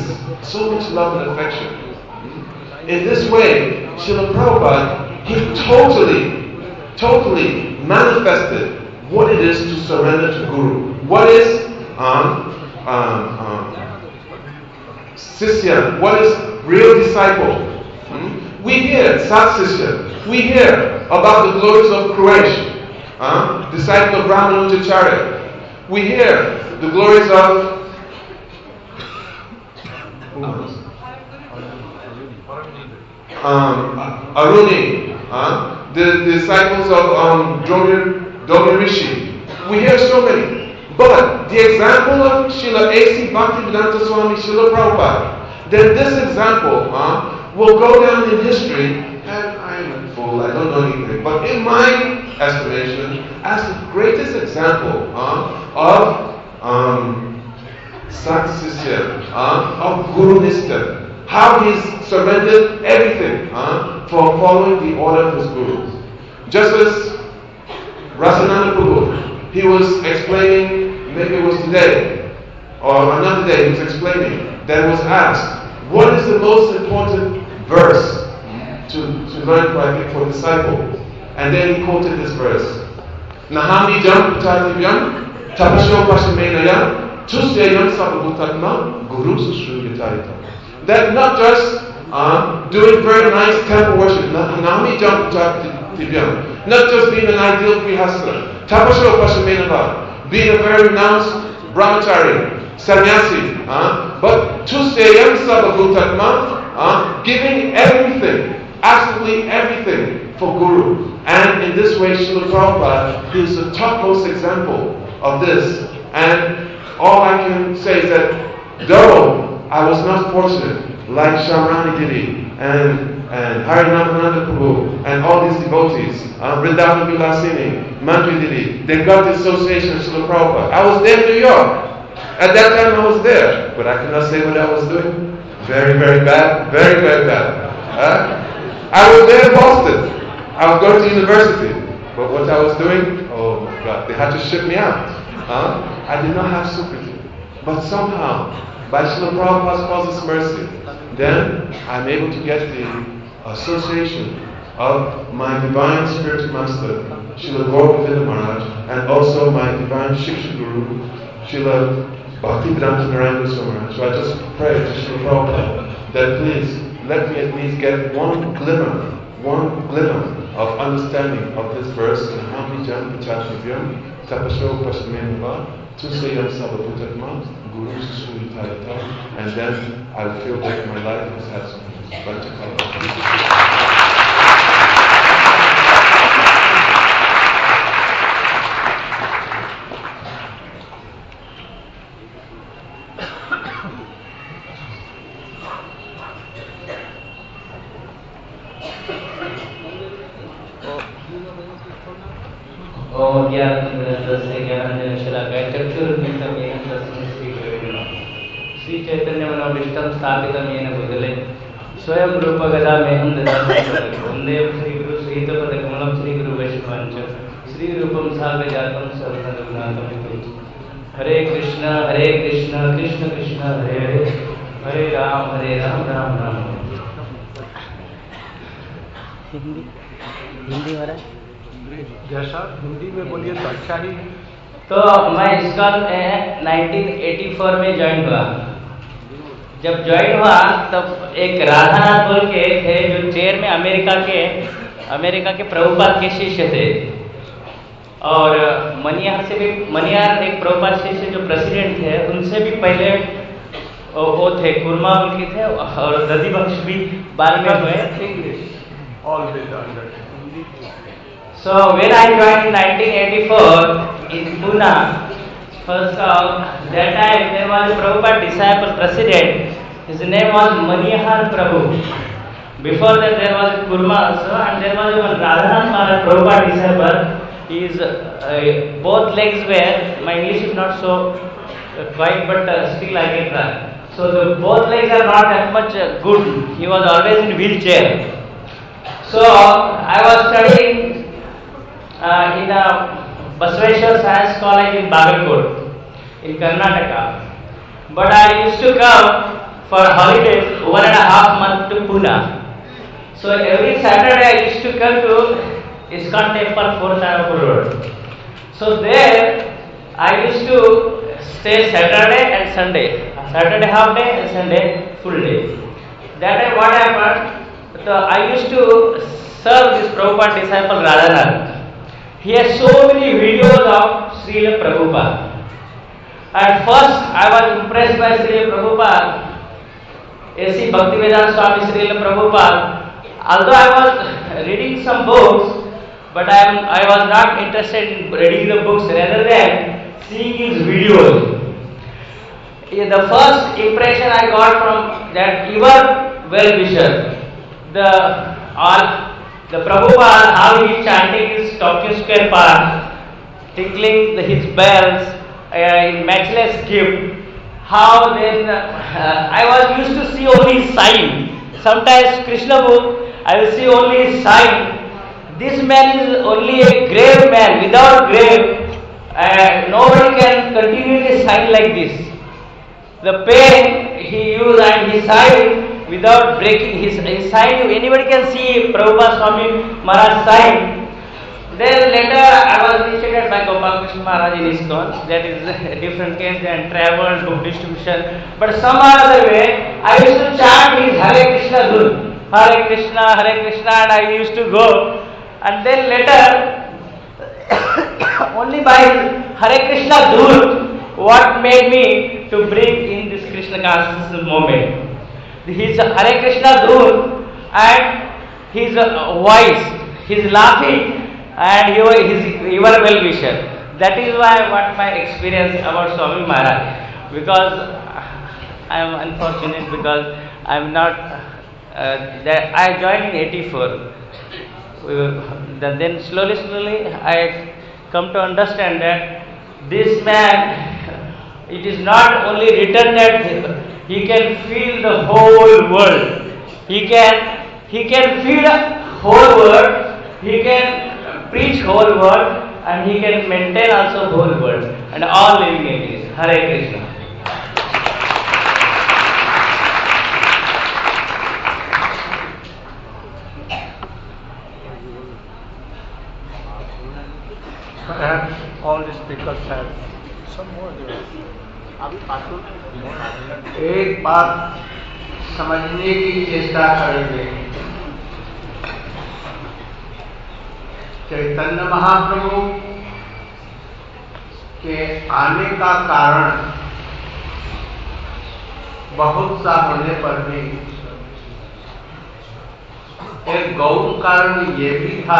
so much love and affection. In this way, Srila Prabhupada, he totally, totally manifested what it is to surrender to Guru. What is um, um, um, Sisya? What is real disciple? Hmm? We hear Sat Sisya. We hear about the glories of Quraysh, uh, disciple of Ramanujacharya. We hear the glories of um, Aruni, uh, the, the disciples of um, Domi Rishi. We hear so many. But the example of Srila A C Bhaktivedanta Swami Srila Prabhupada, then this example uh, will go down in history, and I'm a fool, I don't know anything, but in my estimation, as the greatest example uh, of um, Sat Sisya, uh, of Guru Nistha, how he's surrendered everything uh, for following the order of his Guru. Just as Rasananda Prabhu, he was explaining, maybe it was today, or another day, he was explaining, that was asked, what is the most important verse to, to learn for, I think, for a disciple? And then he quoted this verse. Nahami jam pachativyam tapasyo pasamenaya tusyayam sababhutatma guru sushruyatayita. That not just uh, doing very nice temple worship, nahami jam pachativyam, not just being an ideal grihastha, tapasyo pasamenaya, being a very renounced brahmachari, sannyasi, uh, but tusyayam sababhutatma, Uh, giving everything, absolutely everything for Guru. And in this way, Srila Prabhupada is the topmost example of this. And all I can say is that though I was not fortunate, like Shamrani Didi and, and Harinamananda Prabhu and all these devotees, uh, Vrindavan Vilasini, Mandri Didi, they got the association of Srila Prabhupada. I was there in New York. At that time I was there, but I cannot say what I was doing. Very, very bad. Very, very bad. Uh, I was there in Boston. I was going to university. But what I was doing, oh my God, they had to ship me out. Uh, I did not have Sukriti. But somehow, by Srila Prabhupada's causeless mercy, then I'm able to get the association of my divine spiritual master, Srila Gauragovinda Maharaj, and also my divine Shiksha Guru, Srila Bhaktivedanta Narayana Maharaj. So I just pray to Srila Prabhupada that please let me at least get one glimmer, one glimmer of understanding of this verse in Nahami jam pachativyam tapasyo pasamenava tusyayam sababhutatma guru sushruyatayita, and then I will feel that my life has had some Vajrakala. ओम ज्ञानतिमिरन्दस्य ज्ञानाञ्जनशलाकया चक्षुरुन्मिलितं येन तस्मै श्रीगुरवे नमः। श्री चैतन्य मनोभीष्टं स्थापितं येन भूतले स्वयं रूप गदामेहं ददामि वन्दे श्रीगुरु श्रीयुतपदकमलं श्रीगुरु वैष्णवांच श्रीरूपं साग्रजातं सर्वरघुनाथं। हरे कृष्ण हरे कृष्ण कृष्ण कृष्ण हरे हरे हरे राम हरे राम राम राम। हिंदी हिंदी हो रहा है जैसा हिंदी में बोलिए तो अच्छा ही। तो मैं इस्कॉन में नाइनटीन एटी फोर में ज्वाइन हुआ। जब ज्वाइन हुआ तब एक राधानाथ बोल के थे जो चेयर में अमेरिका के अमेरिका के प्रभुपाद के शिष्य थे, और मनियार से भी मनियार एक प्रभुपाद शिष्य जो प्रेसिडेंट थे उनसे भी पहले वो थे, कुर्मा उनके थे, और दधी बख्श भी बाद में हुए। So when I joined in nineteen eighty-four in Pune, first of that time there was a Prabhupada disciple president. His name was Manihar Prabhu. Before that there was a Kurma also, and there was one Radhanath Maharaj Prabhupada disciple. His uh, both legs were, my English is not so uh, quite, but uh, still I can try. So the both legs are not that much uh, good. He was always in wheelchair. So I was studying Uh, in a Basaveshwar Science College in Bagalkot, in Karnataka. But I used to come for holidays one and a half month to Pune. So every Saturday I used to come to ISKCON Temple, fourth Avenue Road. So there I used to stay Saturday and Sunday. Saturday half day and Sunday full day. That time what happened? The, I used to serve this Prabhupada disciple Radhanath. He has so many videos of Srila Prabhupada. At first I was impressed by Srila Prabhupada, A C Bhaktivedanta Swami Srila Prabhupada. Although I was reading some books, but I, am, I was not interested in reading the books rather than seeing his videos. The first impression I got from that ever well-wisher, the all the Prabhupada, how he is chanting his Tokyo Square Park, tinkling the, his bells uh, in matchless gift. How then uh, I was used to see only sign. Sometimes Krishna book I will see only sign. This man is only a grave man without grave, and nobody can continually sign like this. The pen he used and he signed without breaking his, his sign. Anybody can see Prabhupada Swami Maharaj sign. Then later I was initiated by Gopal Krishna Maharaj in ISKCON. That is a different case than travel, book distribution. But some other way I used to chant his Hare Krishna Dhun. Hare Krishna, Hare Krishna, and I used to go. And then later, only by Hare Krishna Dhun, what made me to bring in this Krishna consciousness moment. His Hare Krishna Dhun and his voice, his laughing, and his even well-wisher. That is why what my experience about Swami Maharaj. Because I am unfortunate because I am not. Uh, that I joined in eighty-four. Uh, then slowly, slowly, I come to understand that this man, it is not only written that he can feel the whole world. He can, he can feel the whole world. He can preach whole world, and he can maintain also whole world and all living entities. Hare Krishna. Perhaps all the speakers have some more. एक बात समझने की चेष्टा करेंगे। चैतन्य महाप्रभु के आने का कारण बहुत सा होने पर भी एक गौण कारण ये भी था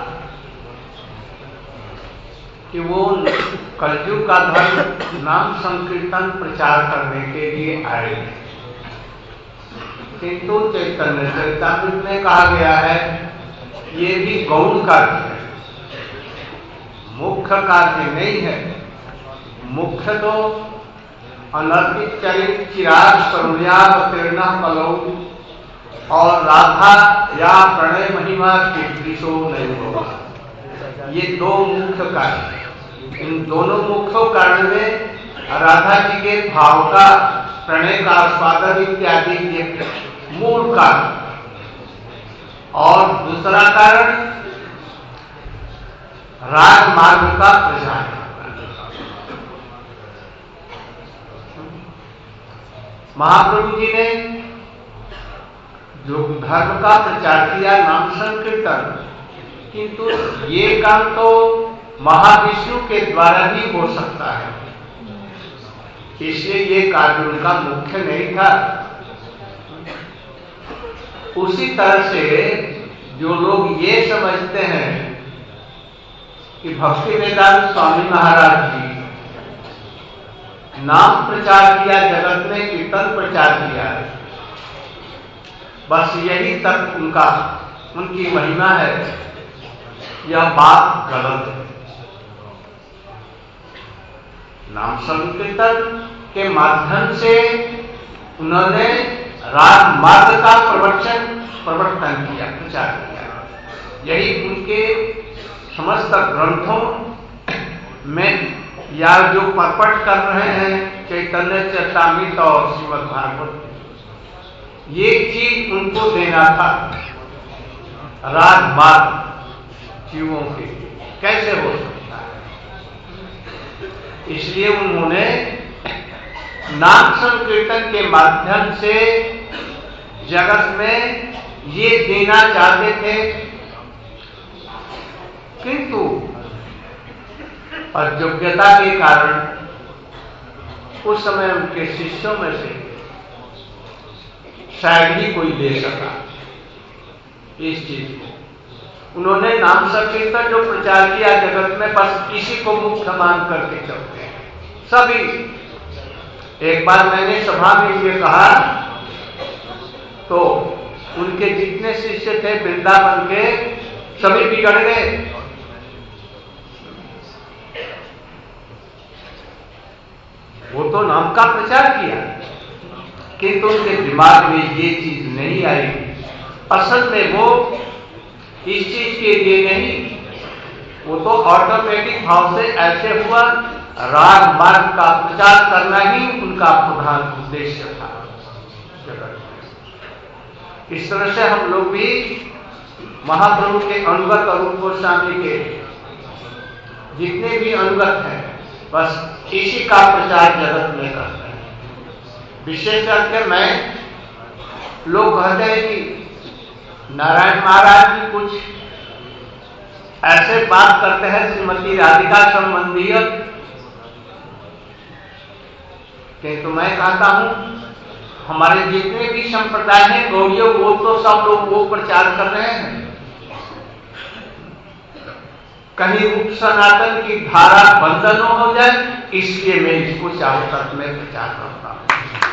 कि वो कलयुग का धर्म नाम संकीर्तन प्रचार करने के लिए आए। किंतु चैतन्य चरितामृत में कहा गया है ये भी गौण कार्य है, मुख्य कार्य नहीं है। मुख्य तो अनर्पित चरित चिराग करुण्यावतीर्ण कलौ और राधा या प्रणय महिमा कीर्तिशो नहीं होगा। ये दो मुख्य कारण हैं। इन दोनों मुख्य कारण में राधा जी के भाव का, प्रणय का आस्वादन इत्यादि ये मूल कारण, और दूसरा कारण राजमार्ग का प्रचार। महाप्रभु जी ने जो धर्म का प्रचार किया नाम संकीर्तन, किंतु ये काम तो महाविष्णु के द्वारा ही हो सकता है, इसलिए ये कार्य उनका मुख्य नहीं था। उसी तरह से जो लोग ये समझते हैं कि भक्ति वेदांत स्वामी महाराज जी नाम प्रचार किया, जगत में कीर्तन प्रचार किया, बस यही तक उनका उनकी महिमा है, यह बात गलत है। नाम संकीर्तन के माध्यम से उन्होंने राजमार्ग का प्रवचन प्रवर्तन किया, प्रचार किया। यही उनके समस्त ग्रंथों में या जो परपट कर रहे हैं चैतन्य चरितामृत और श्रीमद् भागवत, ये चीज उनको देना था, राजमार्ग जीवों के, कैसे हो सकता है? इसलिए उन्होंने नाम संकीर्तन के माध्यम से जगत में ये देना चाहते थे, किंतु अयोग्यता के कारण उस समय उनके शिष्यों में से शायद ही कोई ले सका इस चीज को। उन्होंने नाम संकीर्तन जो प्रचार किया जगत में, बस इसी को मुख्य मान करके चलते हैं सभी। एक बार मैंने सभा में ये कहा तो उनके जितने शिष्य थे वृंदावन के, सभी बिगड़ गए। वो तो नाम का प्रचार किया, किंतु उनके दिमाग में ये चीज नहीं आई। असल में वो इस चीज के लिए नहीं, वो तो ऑटोमेटिक भाव से ऐसे हुआ, राग मार्ग का प्रचार करना ही उनका प्रधान उद्देश्य था। इस तरह से हम लोग भी महाप्रभु के अनुगत और रूप गोस्वामी के जितने भी अनुगत हैं, बस इसी का प्रचार जगत में करते हैं। विशेष करके मैं लोग कहते हैं कि नारायण महाराज जी कुछ ऐसे बात करते हैं श्रीमती राधिका संबंधी, किंतु मैं कहता हूं हमारे जितने भी संप्रदाय हैं गौड़ीय, वो तो सब लोग वो प्रचार कर रहे हैं। कहीं रूप सनातन की धारा बंद न हो जाए, इसलिए मैं इसको चारों तरफ में प्रचार करता हूं।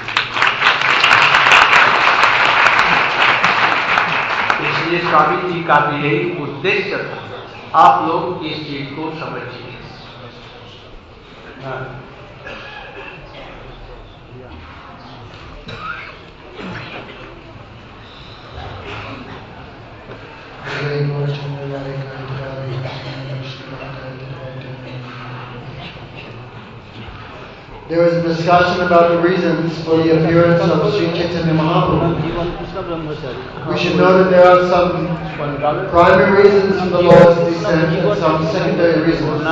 इसलिए स्वामी जी का भी यही उद्देश्य था, आप लोग इस चीज को समझिए। हाँ। There was a discussion about the reasons for the appearance of Sri Chaitanya Mahaprabhu. We should know that there are some primary reasons for the Lord's descent and some secondary reasons.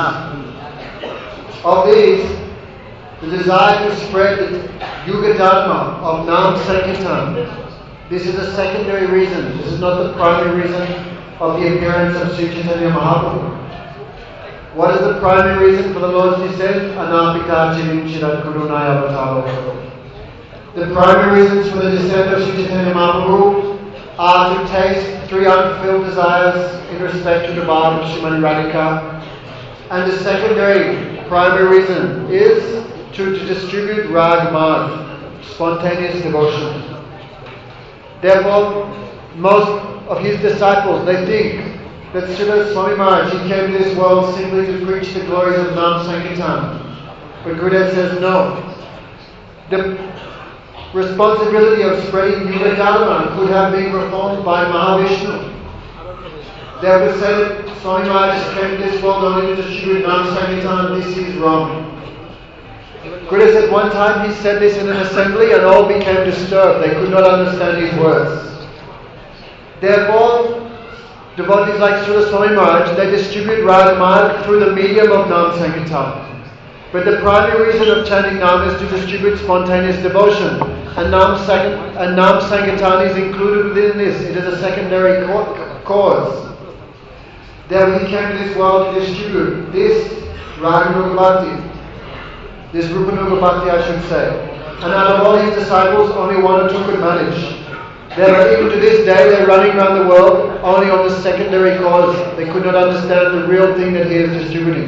Of these, the desire to spread the Yuga Dharma of Nam Sankirtan, this is a secondary reason. This is not the primary reason of the appearance of Sri Chaitanya Mahaprabhu. What is the primary reason for the Lord's descent? Anapika Chirim Chirat Kurunaya Avataro. The primary reasons for the descent of Sri Chaitanya Mahaprabhu are to taste three unfulfilled desires in respect to the body of Srimati Radhika. And the secondary primary reason is to, to distribute Rag Marg, spontaneous devotion. Therefore, most of his disciples, they think that Srila Swami Maharaj, he came to this world simply to preach the glories of Nam Sankirtan. But Gurudev says no. The responsibility of spreading Yuga Dharma could have been performed by Mahavishnu. They would say that Swami Maharaj came to this world only to distribute Nam Sankirtan. This is wrong. Gurudev said one time he said this in an assembly and all became disturbed. They could not understand his words. Therefore, devotees like Srila Swami Maharaj, they distribute Radha Marg through the medium of Nam Sankirtan. But the primary reason of chanting Nam is to distribute spontaneous devotion. And Nam, Sank- and Nam Sankirtan is included within this. It is a secondary co- cause. Therefore he came to this world to distribute this Radha Nuga Bhakti. This Rupa Nuga Bhakti, I should say. And out of all his disciples, only one or two could manage. Therefore, even to this day, they're running around the world only on the secondary cause. They could not understand the real thing that he is distributing.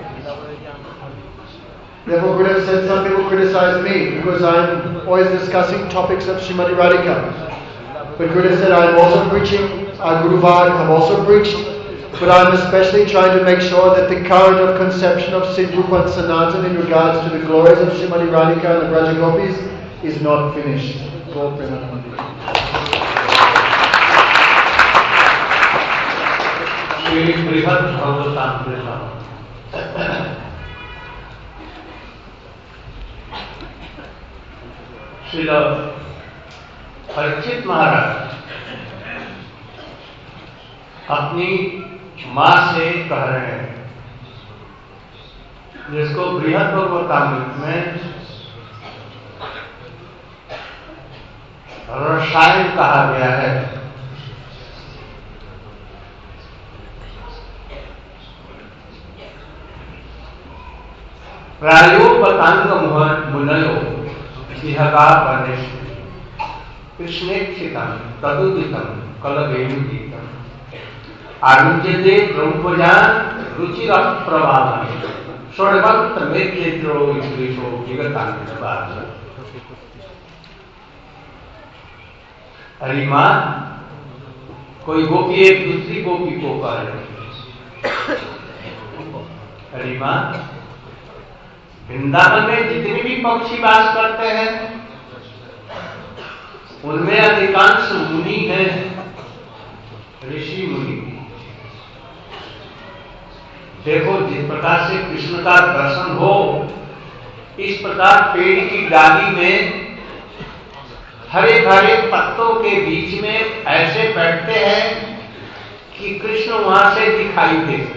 Therefore, Gurudev said, some people criticize me because I'm always discussing topics of Srimati Radhika. But Gurudev said, I'm also preaching, our Guru Varg, I've also preached, but I'm especially trying to make sure that the current of conception of Sid Rupa and Sanatan in regards to the glories of Srimati Radhika and the Braja Gopis is not finished. Go बृहद अवतामृतम। श्रील परीक्षित महाराज अपनी मां से कह रहे हैं, जिसको बृहद भागवतामृत में रसायन कहा गया है। प्रायो पतांग मुनयो विहगा वनेश कृष्णेक्षितम तदुदितम कलवेणुदीतम आरुज्यते ब्रह्मजान रुचिरः प्रवाहः स्वर्णवंत मेघेन्द्रो विश्वेशो विगतान्वितवाद। अरे मां, कोई गोपी एक दूसरी गोपी को कह रही, अरे मां, वृंदावन में जितने भी पक्षी वास करते हैं उनमें अधिकांश मुनि हैं, ऋषि मुनि। देखो, जिस प्रकार से कृष्ण का दर्शन हो, इस प्रकार पेड़ की डाली में हरे भरे पत्तों के बीच में ऐसे बैठते हैं कि कृष्ण वहां से दिखाई देते।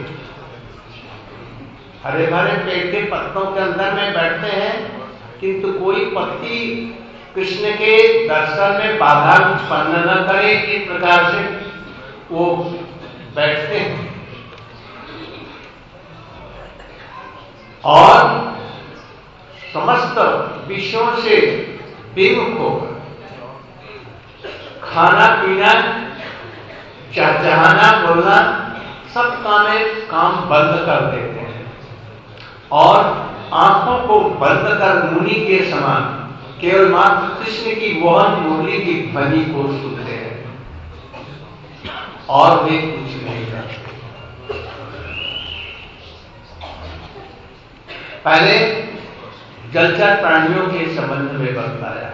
हरे भरे पेड़ के पत्तों के अंदर में बैठते हैं, किंतु कोई पत्ती कृष्ण के दर्शन में बाधा उत्पन्न न करे, इस प्रकार से वो बैठते हैं। और समस्त विषयों से विमुख होकर खाना पीना, चहचहाना, बोलना, सब कामें काम बंद कर देते हैं और आंखों को बंद कर मुनि के समान केवल मात्र कृष्ण की मोहन मुरली की ध्वनि को सुनते हैं और वे कुछ नहीं करते। पहले जलचर प्राणियों के संबंध में बताया,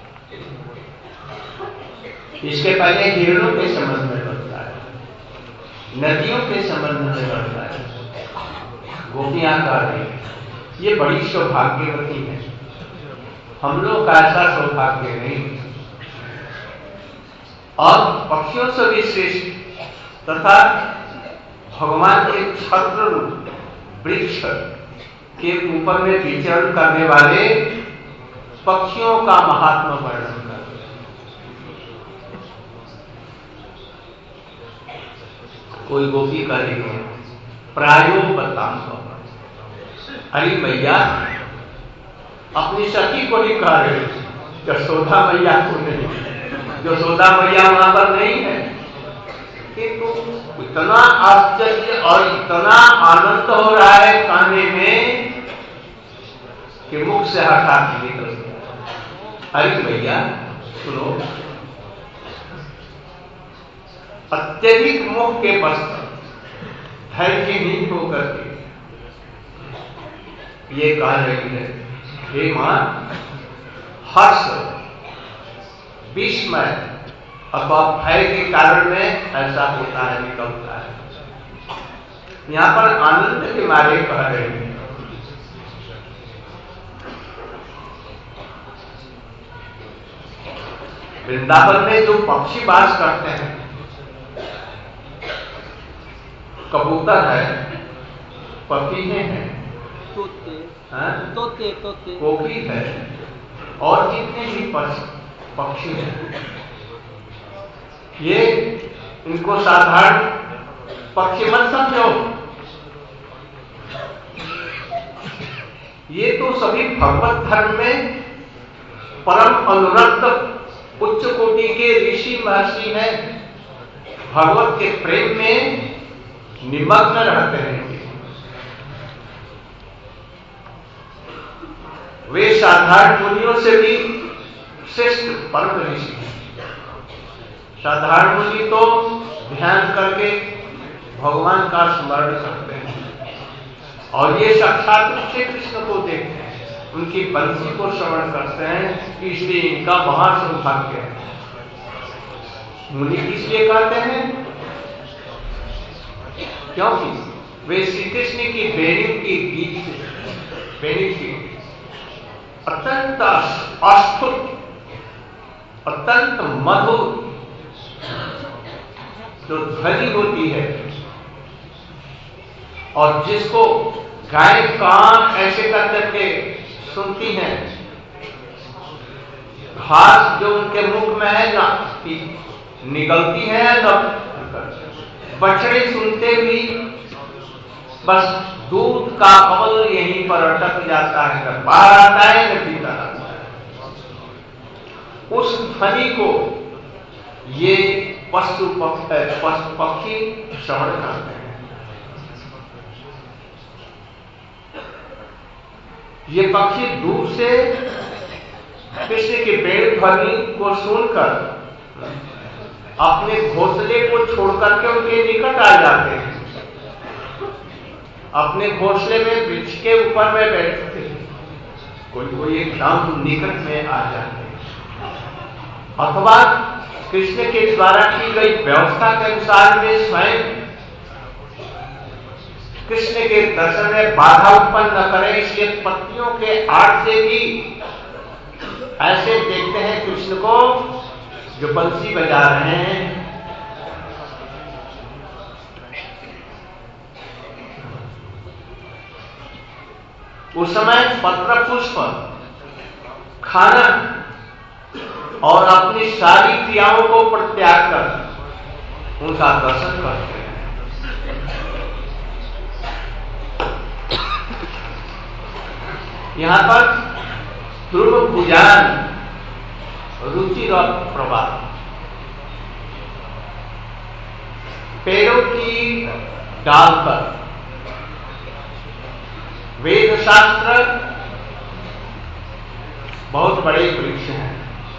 इसके पहले हिरणों के संबंध में बताया, नदियों के संबंध में बताया, गोपियां का रही, ये बड़ी सौभाग्यवती है। हम लोग का ऐसा सौभाग्य नहीं। और पक्षियों से भी श्रेष्ठ तथा भगवान के छत्र रूप वृक्ष के ऊपर में विचरण करने वाले पक्षियों का महात्मा वर्णन कर। कोई गोपी करेगी, प्रायो बताऊंगा, अरे मैया अपनी सखी को ही कह रहे, यशोदा मैया को नहीं। यशोदा मैया वहां पर नहीं है, किंतु इतना आश्चर्य और इतना आनंद हो रहा है खाने में कि मुख से हटा के निकल गया। अरे भैया सुनो, अत्यधिक मोह के पश्चात धैर्यहीन होकर के ये कह रही है, हे मां, हर्ष, विस्मय अथवा भय के कारण में ऐसा होता है, निकलता है। यहां पर आनंद के मारे कह रहे हैं। वृंदावन में जो पक्षी वास करते हैं, कबूतर है, पपीहे हैं, तोते, हाँ? तोते, तोते, कोकी है और जितने भी पक्षी हैं, ये इनको साधारण पक्षी मत समझो, ये तो सभी भगवत धर्म में परम अनुरक्त उच्च कोटि के ऋषि महर्षि हैं, भगवत के प्रेम में निमग्न रहते हैं। वे साधारण मुनियों से भी श्रेष्ठ परम ऋषि हैं। साधारण मुनि तो ध्यान करके भगवान का स्मरण करते हैं और ये साक्षात रूप से कृष्ण को देखते हैं, उनकी बंसी को श्रवण करते हैं, इसलिए इनका महान सौभाग्य है। मुनि इसलिए कहते हैं क्योंकि वे श्री कृष्ण की बेणी की गीत से बेणी की अत्यंत अस्तुत अत्यंत मधुर जो ध्वनि होती है और जिसको गाय कान ऐसे कर करके सुनती हैं, घास जो उनके मुख में है ना निकलती है न बछड़े सुनते भी बस दूध का कमल यहीं पर अटक जाता है, न बाहर आता है न भीतर आता है। उस ध्वनि को ये पशु पशु पक्षी श्रवण करते हैं। ये पक्षी दूर से कृष्ण के वेणु ध्वनि को सुनकर अपने घोंसले को छोड़कर के उनके निकट आ जाते हैं, अपने घोंसले में वृक्ष के ऊपर में बैठते हैं, कोई कोई एकदम निकट में आ जाते हैं, अथवा कृष्ण के द्वारा की गई व्यवस्था के अनुसार में स्वयं कृष्ण के दर्शन में बाधा उत्पन्न न करें, इसलिए पत्तियों के आड़ से भी ऐसे देखते हैं कृष्ण को जो बंसी बजा रहे हैं। उस समय पत्र पुष्प खाना और अपनी सारी क्रियाओं को परित्याग कर उनका दर्शन करते हैं। यहां पर ध्रुव भुजान रुचि और प्रवाह पेड़ों की डाल पर वेद शास्त्र बहुत बड़े वृक्ष हैं,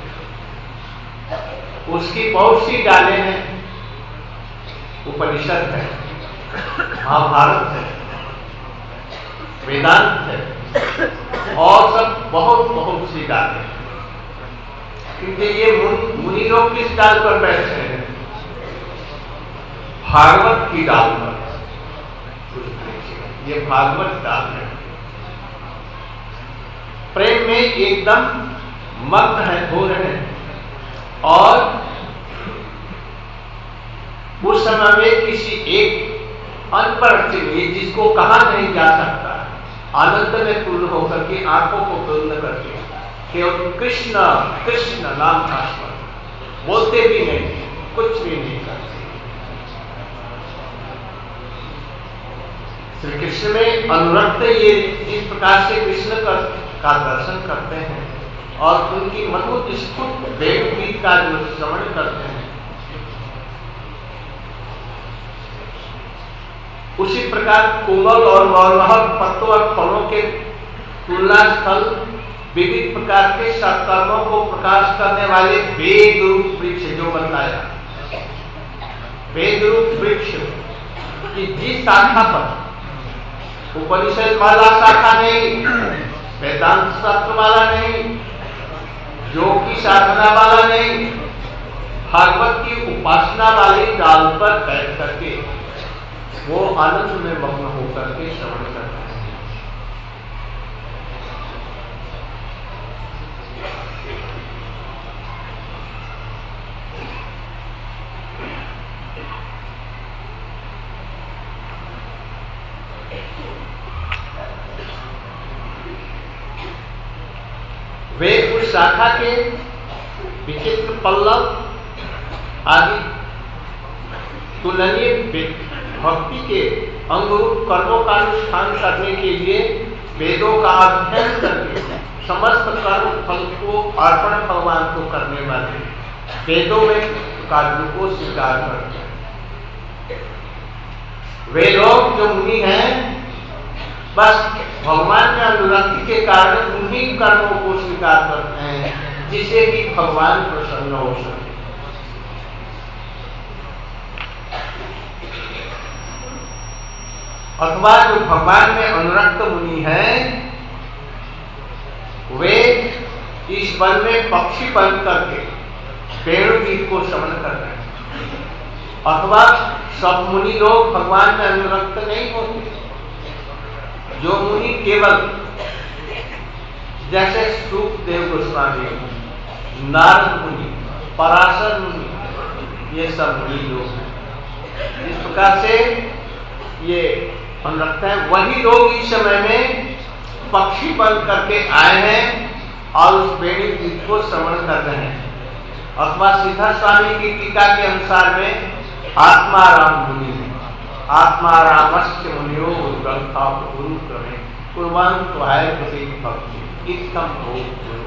उसकी बहुत सी डालें हैं, उपनिषद है, महाभारत है, वेदांत है और सब बहुत बहुत सी डालें। क्योंकि ये मुनि लोग किस डाल पर बैठे हैं? भागवत की डाल पर। ये भागवत डाल है, प्रेम में एकदम मग्न है, हो रहे हैं और उस समय में किसी एक अनपढ़ के लिए जिसको कहा नहीं जा सकता, आनंद में पूर्ण होकर के आंखों को बंद करके केवल कृष्ण कृष्ण नाम का स्मरण, बोलते भी नहीं, कुछ भी नहीं करते। श्री कृष्ण में अनुरक्त ये इस प्रकार से कृष्ण का, का दर्शन करते हैं और उनकी मधुर स्फुट वेद गीत का जो श्रवण करते हैं, उसी प्रकार कोमल और मनोहर पत्तों और फलों के तुलना स्थल विविध प्रकार के सत्कर्मों को प्रकाश करने वाले वेद रूप वृक्ष जो बताया, वेद रूप वृक्ष की जिस शाखा पर उपनिषद वाला शाखा नहीं, वेदांत शास्त्र वाला नहीं, योग की साधना वाला नहीं, भागवत की उपासना वाली डाल पर बैठ करके वो आनंद में मग्न होकर के श्रवण करते हैं। वे उस शाखा के विचित्र पल्लव आदि तुलनीय भक्ति के अंगरूप कर्मों का अनुष्ठान करने के लिए वेदों का अध्ययन करके समस्त कर्म फल को अर्पण भगवान को करने वाले वेदों में कार्यों को स्वीकार करते हैं। वे लोग जो मुनि हैं बस भगवान में अनुरक्ति के कारण उन्हीं कर्मों को स्वीकार करते हैं जिससे कि भगवान प्रसन्न हो सके। अथवा जो भगवान में अनुरक्त मुनि हैं वे इस वन में पक्षी बन करके वेणु गीत को श्रवण कर रहे हैं। अथवा सब मुनि लोग भगवान में अनुरक्त नहीं होते। जो मुनि केवल जैसे सुखदेव गोस्वामी, नारद मुनि, पराशर मुनि, ये सब मुनि लोग हैं। इस प्रकार से ये हम रखते हैं। वही लोग इस समय में पक्षी बन करके आए हैं और उस वेणु गीत को श्रवण कर रहे हैं। अथवा सिद्धार्थ स्वामी की टीका के अनुसार में आत्माराम मुनि है। आत्मारामस्य मुनियो ग्रंथा गुरु क्रमे कुर्बान तो है किसी भक्ति इतम हो।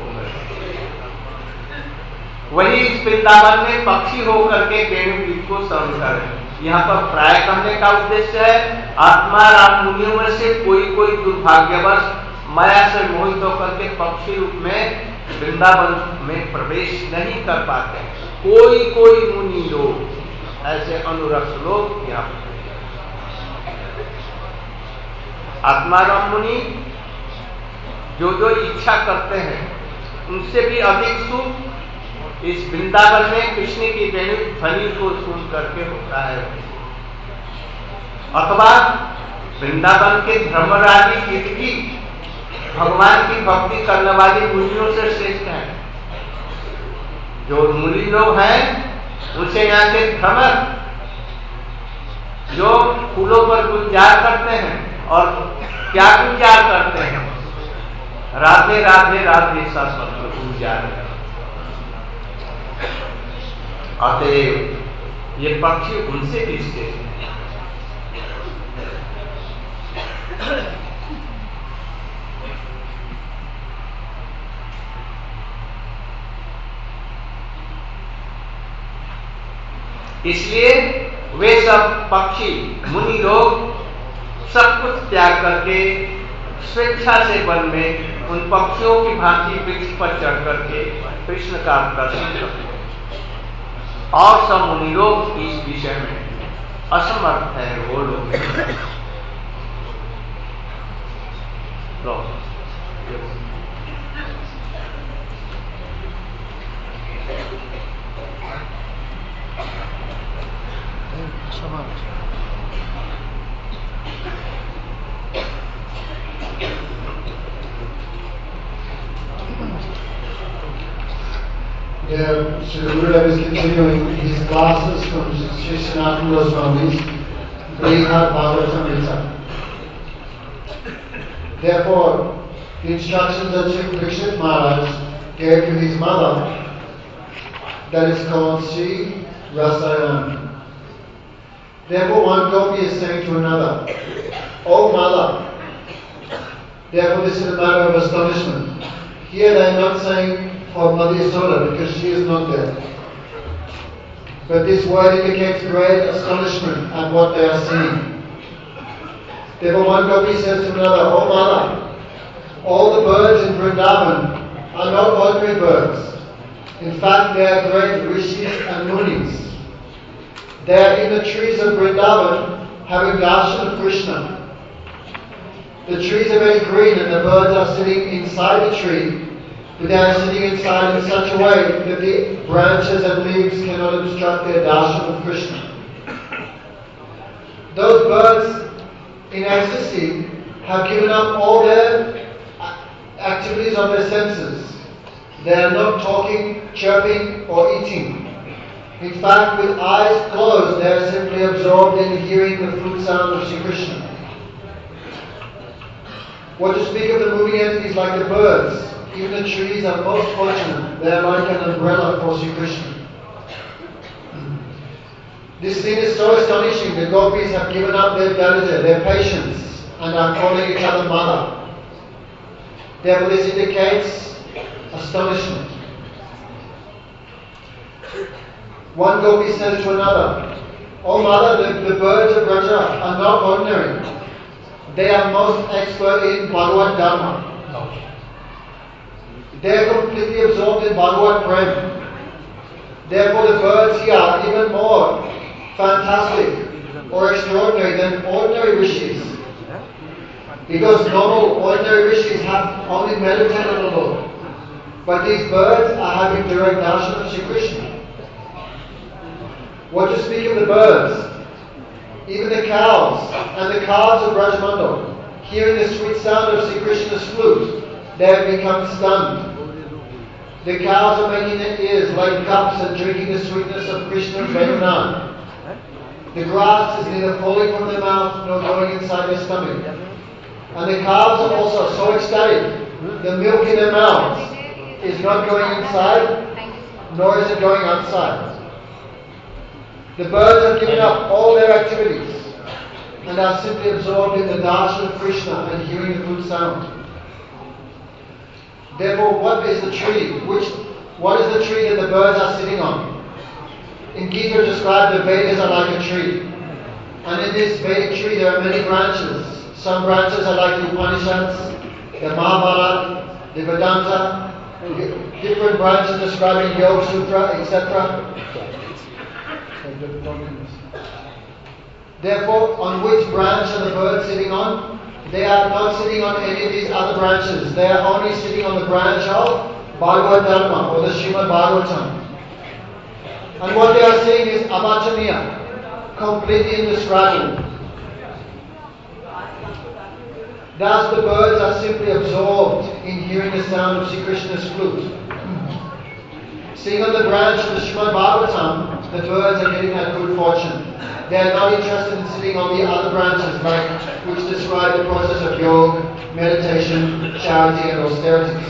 वही इस वृंदावन में पक्षी होकर के वेणु गीत को श्रवण कर रहे हैं। यहाँ पर प्राय करने का उद्देश्य है आत्माराम मुनियों में से कोई कोई दुर्भाग्यवश माया से मोहित होकर के पक्षी रूप में वृंदावन में प्रवेश नहीं कर पाते। कोई कोई मुनि लोग ऐसे अनुरक्त लोग यहाँ पर आत्माराम मुनि जो जो इच्छा करते हैं उनसे भी अधिक सुख इस वृंदावन में कृष्ण की वेणु ध्वनि को सुन करके होता है। अथवा वृंदावन के धर्मराजी कीर्ति भगवान की भक्ति करने वाली मुनियों से श्रेष्ठ है। जो मुनि लोग हैं उनसे यहाँ के भ्रमर जो फूलों पर गुंजार करते हैं और क्या गुंजार करते हैं, राधे राधे राधे सा शब्द गुंजार है। अतएव ये पक्षी उनसे भी श्रेष्ठ है। इसलिए वे सब पक्षी मुनि लोग सब कुछ त्याग करके स्वेच्छा से वन में उन पक्षियों की भांति वृक्ष पर चढ़ करके कृष्ण का दर्शन करते हैं। और सब मुनि लोग इस विषय में असमर्थ है। वो लोग Yeah, Sri Gurudev is continuing his classes from Sri Sanatana Goswami's Brihad Bhagavatamrita. Therefore, the instructions that Sri Parikshit Maharaj gave to his mother, that is called Sri Rasayan. Therefore, one gopi is saying to another, "O mother." Therefore, this is a matter of astonishment. Here they are not saying for Mother Yasoda because she is not there. But this word indicates great astonishment at what they are seeing. Therefore one gopi says to another, "O mother, all the birds in Vrindavan are not ordinary birds. In fact, they are great rishis and munis. They are in the trees of Vrindavan having darshan of Krishna. The trees are very green and the birds are sitting inside the tree, but they are sitting inside in such a way that the branches and leaves cannot obstruct their darshan of Krishna. Those birds in ecstasy have given up all their activities of their senses. They are not talking, chirping or eating. In fact, with eyes closed, they are simply absorbed in hearing the flute sound of Sri Krishna. What to speak of the moving entities like the birds? Even the trees are most fortunate. They are like an umbrella for Sri Krishna. This scene is so astonishing. The gopis have given up their dalija, their patience, and are calling each other mother. Therefore, this indicates astonishment. One gopi says to another, "O mother, the, the birds of Braja are not ordinary. They are most expert in Bhagavad Dharma. They are completely absorbed in Bhagavad Prem. Therefore the birds here are even more fantastic or extraordinary than ordinary rishis. Because normal, ordinary rishis have only meditated on the Lord. But these birds are having direct darshan of Sri Krishna. What to speak of the birds? Even the cows and the calves of Brajmandal, hearing the sweet sound of Sri Krishna's flute, they have become stunned. The cows are making their ears like cups and drinking the sweetness of Krishna's Vedana. The grass is neither falling from their mouth nor going inside their stomach. And the calves are also so ecstatic, the milk in their mouths is not going inside, nor is it going outside. The birds have given up all their activities and are simply absorbed in the darshan of Krishna and hearing the good sound. Therefore, what is the tree? Which, what is the tree that the birds are sitting on? In Gita described the Vedas are like a tree. And in this Vedic tree there are many branches. Some branches are like the Upanishads, the Mahabharata, the Vedanta, different branches describing Yoga Sutra, et cetera. Therefore, on which branch are the birds sitting on? They are not sitting on any of these other branches. They are only sitting on the branch of Bhagavad Dharma or the Srimad Bhagavatam. And what they are saying is abhachaniya, completely indescribable. Thus the birds are simply absorbed in hearing the sound of Sri Krishna's flute. Sitting on the branch of the Srimad Bhagavatam, the birds are getting that good fortune. They are not interested in sitting on the other branches like which describe the process of yoga, meditation, charity and austerities.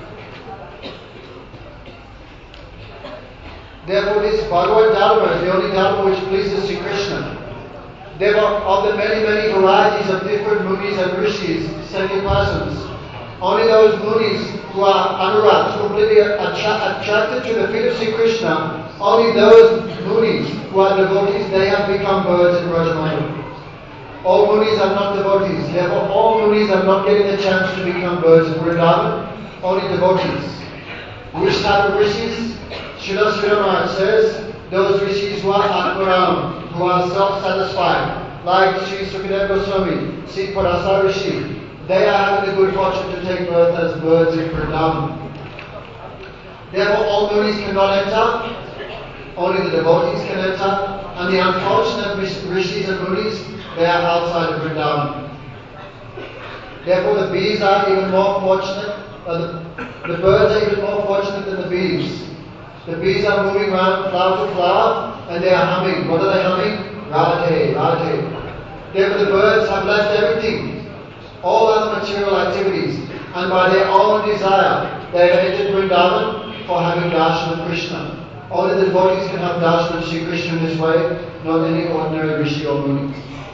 Therefore this Bhagavad Dharma is the only Dharma which pleases Sri Krishna. Therefore of the many many varieties of different munis and rishis, semi-persons, only those munis who are anuragt, completely attra- attracted to the feet of Sri Krishna, only those munis who are devotees, they have become birds in Brajamandal. All munis are not devotees, therefore all munis are not getting the chance to become birds in Vrindavan, only devotees. Which type of rishis? Srila Srila Maharaj says, those rishis who are Atmaram, who are self-satisfied, like Sri Sukadeva Goswami, Sri Parasa Rishi, they are having the good fortune to take birth as birds in Vrindavan. Therefore all munis cannot enter, only the devotees can enter, and the unfortunate rishis and munis, they are outside of Vrindavan. Therefore the bees are even more fortunate, uh, the, the birds are even more fortunate than the bees. The bees are moving around flower to flower and they are humming. What are they humming? Radhe, Radhe. Therefore the birds have left everything, all other material activities, and by their own desire they have entered Vrindavan for having darshan of Krishna. Only the devotees can have darshan of Sri Krishna in this way, not any ordinary rishi or muni.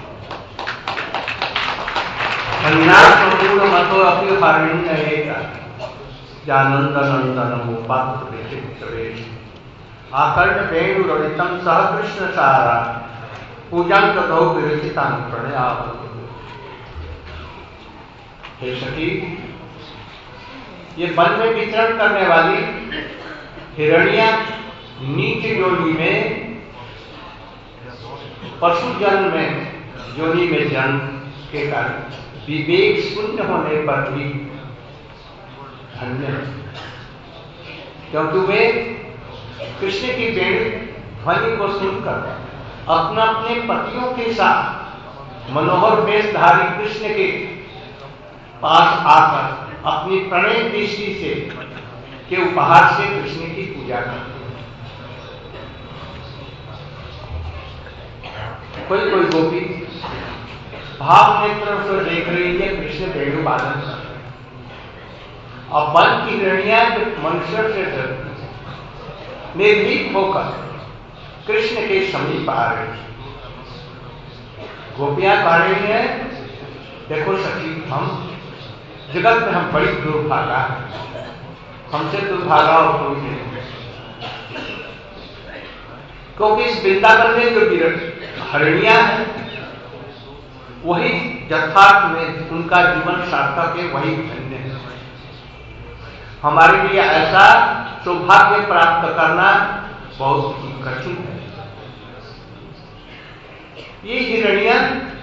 Janadh नंदन मुपात्र विचित्रवे आकर्ण वेणु रवितम सह कृष्ण सारा पूजन तथो विरचितान प्रणयावतु। हे सखी, ये one में विचरण करने वाली हिरण्या नीच योनि में पशु जन्म में योनि में जन्म के कारण विवेक शून्य होने पर भी धन्य, क्योंकि वे कृष्ण की वेणु ध्वनि को सुनकर अपना अपने पतियों के साथ मनोहर वेशधारी कृष्ण के पास आकर अपनी प्रणय दृष्टि से के उपहार से कृष्ण की पूजा करते। कोई कोई गोपी भाव नेत्रों से देख रही है कृष्ण वेणु वादन कर, और वन की हिरण्या जो मनुष्य से डरती निर्भीक होकर कृष्ण के समीप आ रही। गोपियां कह रही हैं, देखो सखी, हम जगत में हम बड़ी दुर्भागा है, हमसे दुर्भागा और कोई नहीं, क्योंकि इस वृंदावन में जो हरिणियां हैं वही यथार्थ में उनका जीवन सार्थक है, वही धन्य है। हमारे लिए ऐसा सौभाग्य प्राप्त करना बहुत ही कठिन है। ये हिरण्या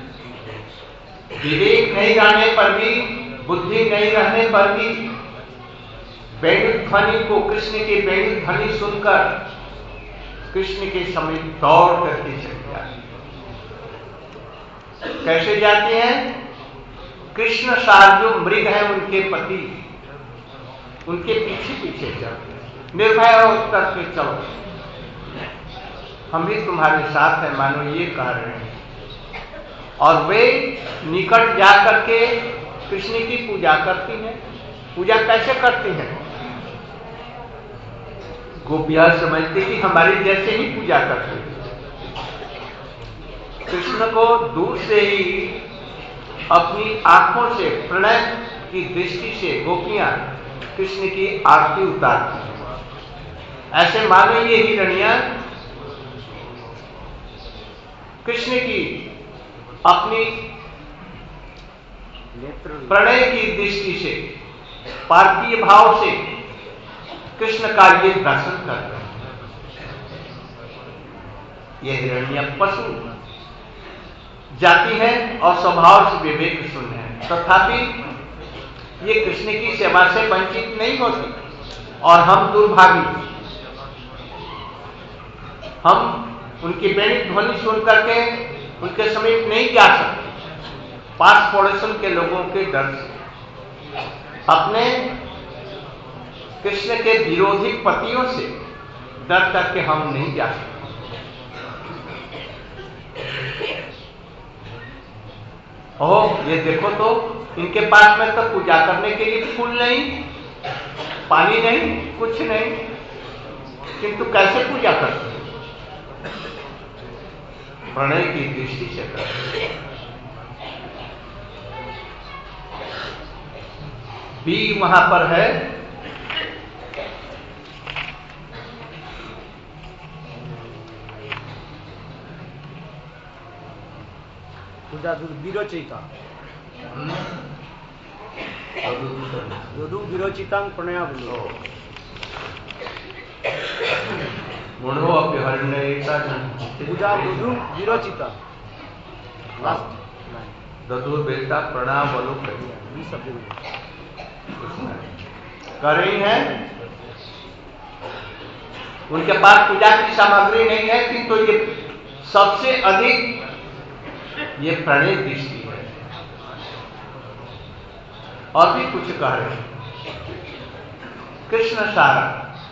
विवेक नहीं रहने पर भी, बुद्धि नहीं रहने पर भी वेणु ध्वनि को, कृष्ण की वेणु ध्वनि सुनकर कृष्ण के समीप दौड़ करके चली जाती। कैसे जाते हैं? कृष्ण सार जो मृग है उनके पति, उनके पीछे पीछे जाते हैं। निर्भय हो करके चलो, हम भी तुम्हारे साथ हैं, मानो ये कह रहे हैं। और वे निकट जा करके कृष्ण की पूजा करती हैं। पूजा कैसे करती हैं? गोपियां समझती कि हमारी जैसे ही पूजा करती हैं। कृष्ण को दूर से ही अपनी आंखों से प्रणय की दृष्टि से गोपियां कृष्ण की आरती उतारती हैं। ऐसे मानो ये हिरणियां कृष्ण की अपनी प्रणय की दृष्टि से, पार्थिव भाव से कृष्ण का ये दर्शन कर रहे हैं। ये हिरण्य पशु जाति है और स्वभाव से विवेक शून्य है, तथापि ये कृष्ण की सेवा से वंचित नहीं होती। और हम दुर्भागी, हम उनकी वेणी ध्वनि सुन करके उनके समीप नहीं जा सकते, पास पड़ोसन के लोगों के डर से, अपने कृष्ण के विरोधी पतियों से डर करके हम नहीं जा सकते। ओह, ये देखो तो इनके पास में तो पूजा करने के लिए फूल नहीं, पानी नहीं, कुछ नहीं, किंतु कैसे पूजा करते? प्रणय की दृष्टि से करते। बी वहां पर है, पूजा विरोचिता यदु विरोचितां प्रणयावली मूढ़ो अभ्यहरणयिता पूजा दधु विरोचिता दधु बेटा प्रणावलु कर रही है। उनके पास पूजा की सामग्री नहीं है, किंतु तो ये सबसे अधिक ये प्रणय दृष्टि है। और भी कुछ कह रहे हैं। कृष्ण सारा,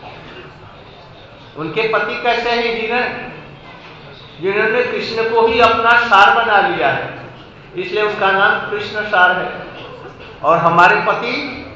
उनके पति कैसे हैं? हिरण, जिन्होंने कृष्ण को ही अपना सार बना लिया है, इसलिए उनका नाम कृष्ण सार है। और हमारे पति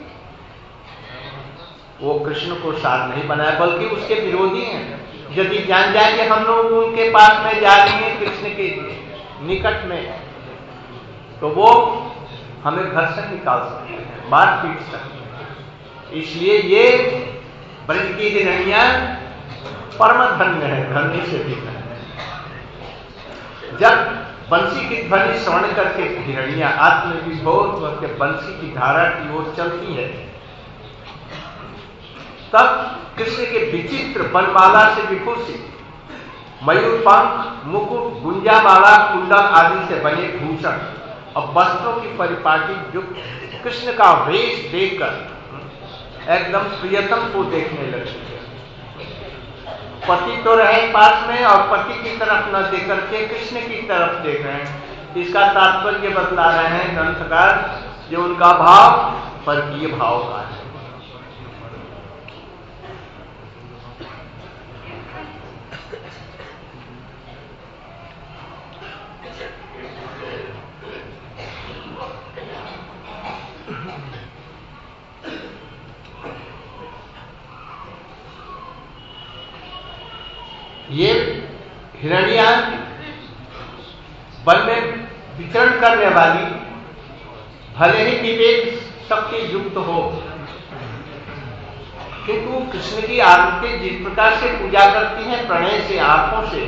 वो कृष्ण को सार नहीं बनाया, बल्कि उसके विरोधी हैं। यदि जान जाए कि हम लोग उनके पास में जा रहे हैं कृष्ण के निकट में, तो वो हमें घर से निकाल सकते हैं, मार पीट सकते हैं। इसलिए ये ब्रज की हिरणियां परम धन्य है, धन्य से भी धन्य है। जब बंसी की ध्वनि श्रवण करके हिरणियां आत्मविभोर होकर बंसी की धारा की ओर चलती है, तब कृष्ण के विचित्र बनमाला से विभूषित मयूर पंख, मुकुट, गुंजामाला, कुंडल आदि से बने भूषण और वस्त्रों की परिपाटी युक्त कृष्ण का वेश देखकर एकदम प्रियतम को देखने लगे। पति तो रहे पास में और पति की तरफ न देख करके कृष्ण की तरफ देख रहे हैं। इसका तात्पर्य बतला रहे हैं ग्रंथकार, जो उनका भाव परकीय भाव का है। ये हिरणियां वन में विचरण करने वाली, भले ही विवेक शक्ति युक्त हो, किंतु कृष्ण की आरती जिस प्रकार से पूजा करती हैं प्रणय से, आंखों से,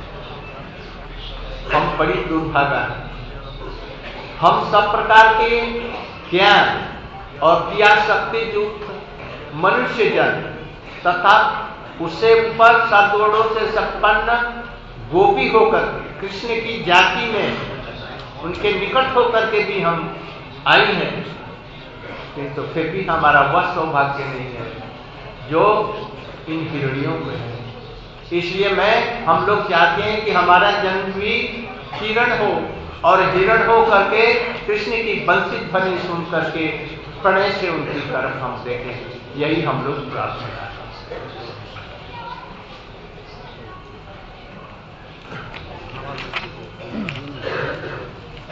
हम बड़ी दुर्भागा हैं। हम सब प्रकार के ज्ञान और क्रिया शक्ति युक्त मनुष्य जन तथा उससे ऊपर सद्गुणों से संपन्न गोपी होकर कृष्ण की जाति में उनके निकट होकर के भी हम आई हैं, किंतु तो फिर भी हमारा वह सौभाग्य नहीं है जो इन हिरणियों में है। इसलिए मैं हम लोग चाहते हैं कि हमारा जन्म भी हिरण हो, और हिरण हो करके कृष्ण की बंसी ध्वनि सुन करके प्रणय से उनकी तरफ हम देखें। यही हम लोग प्रार्थना करते हैं।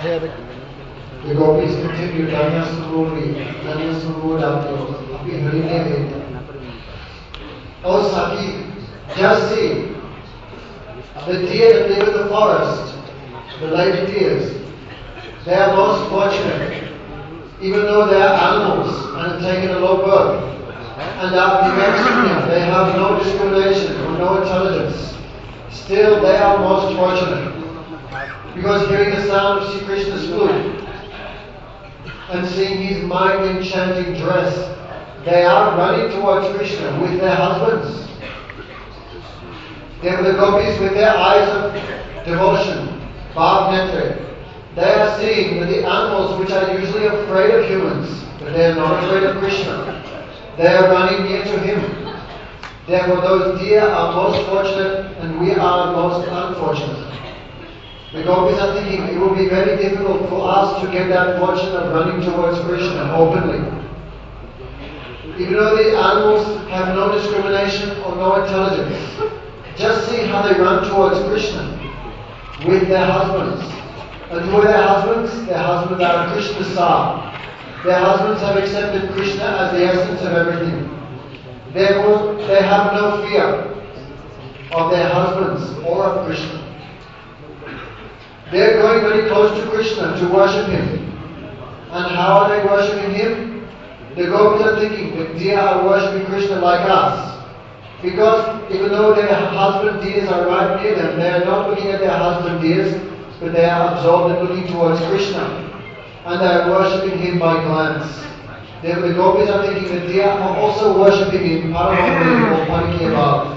The gopis continue, Danya Sururi, Danya Sururi, Api Harine. Oh Saki, just see, the deer that live in the forest, the lady deers, they are most fortunate, even though they are animals and have taken a low birth. And after the they have no discrimination or no intelligence. Still, they are most fortunate. Because hearing the sound of Sri Krishna's flute and seeing his mind-enchanting dress, they are running towards Krishna with their husbands. They were the gopis with their eyes of devotion, Bhav Netre. They are seeing that the animals which are usually afraid of humans, but they are not afraid of Krishna. They are running near to him. Therefore those deer are most fortunate and we are most unfortunate. The gopis are thinking it will be very difficult for us to get that fortune of running towards Krishna openly. Even though the animals have no discrimination or no intelligence, just see how they run towards Krishna with their husbands. And who are their husbands? Their husbands are Krishna Sa. Their husbands have accepted Krishna as the essence of everything. Therefore, they have no fear of their husbands or of Krishna. They are going very close to Krishna to worship him. And how are they worshipping him? The gopis are thinking that deer are worshipping Krishna like us. Because even though their husband deers are right near them, they are not looking at their husband deers, but they are absorbed and looking towards Krishna. And they are worshipping him by glance. Therefore the gopis are thinking that deer are also worshipping him, Paramahari or Panikya.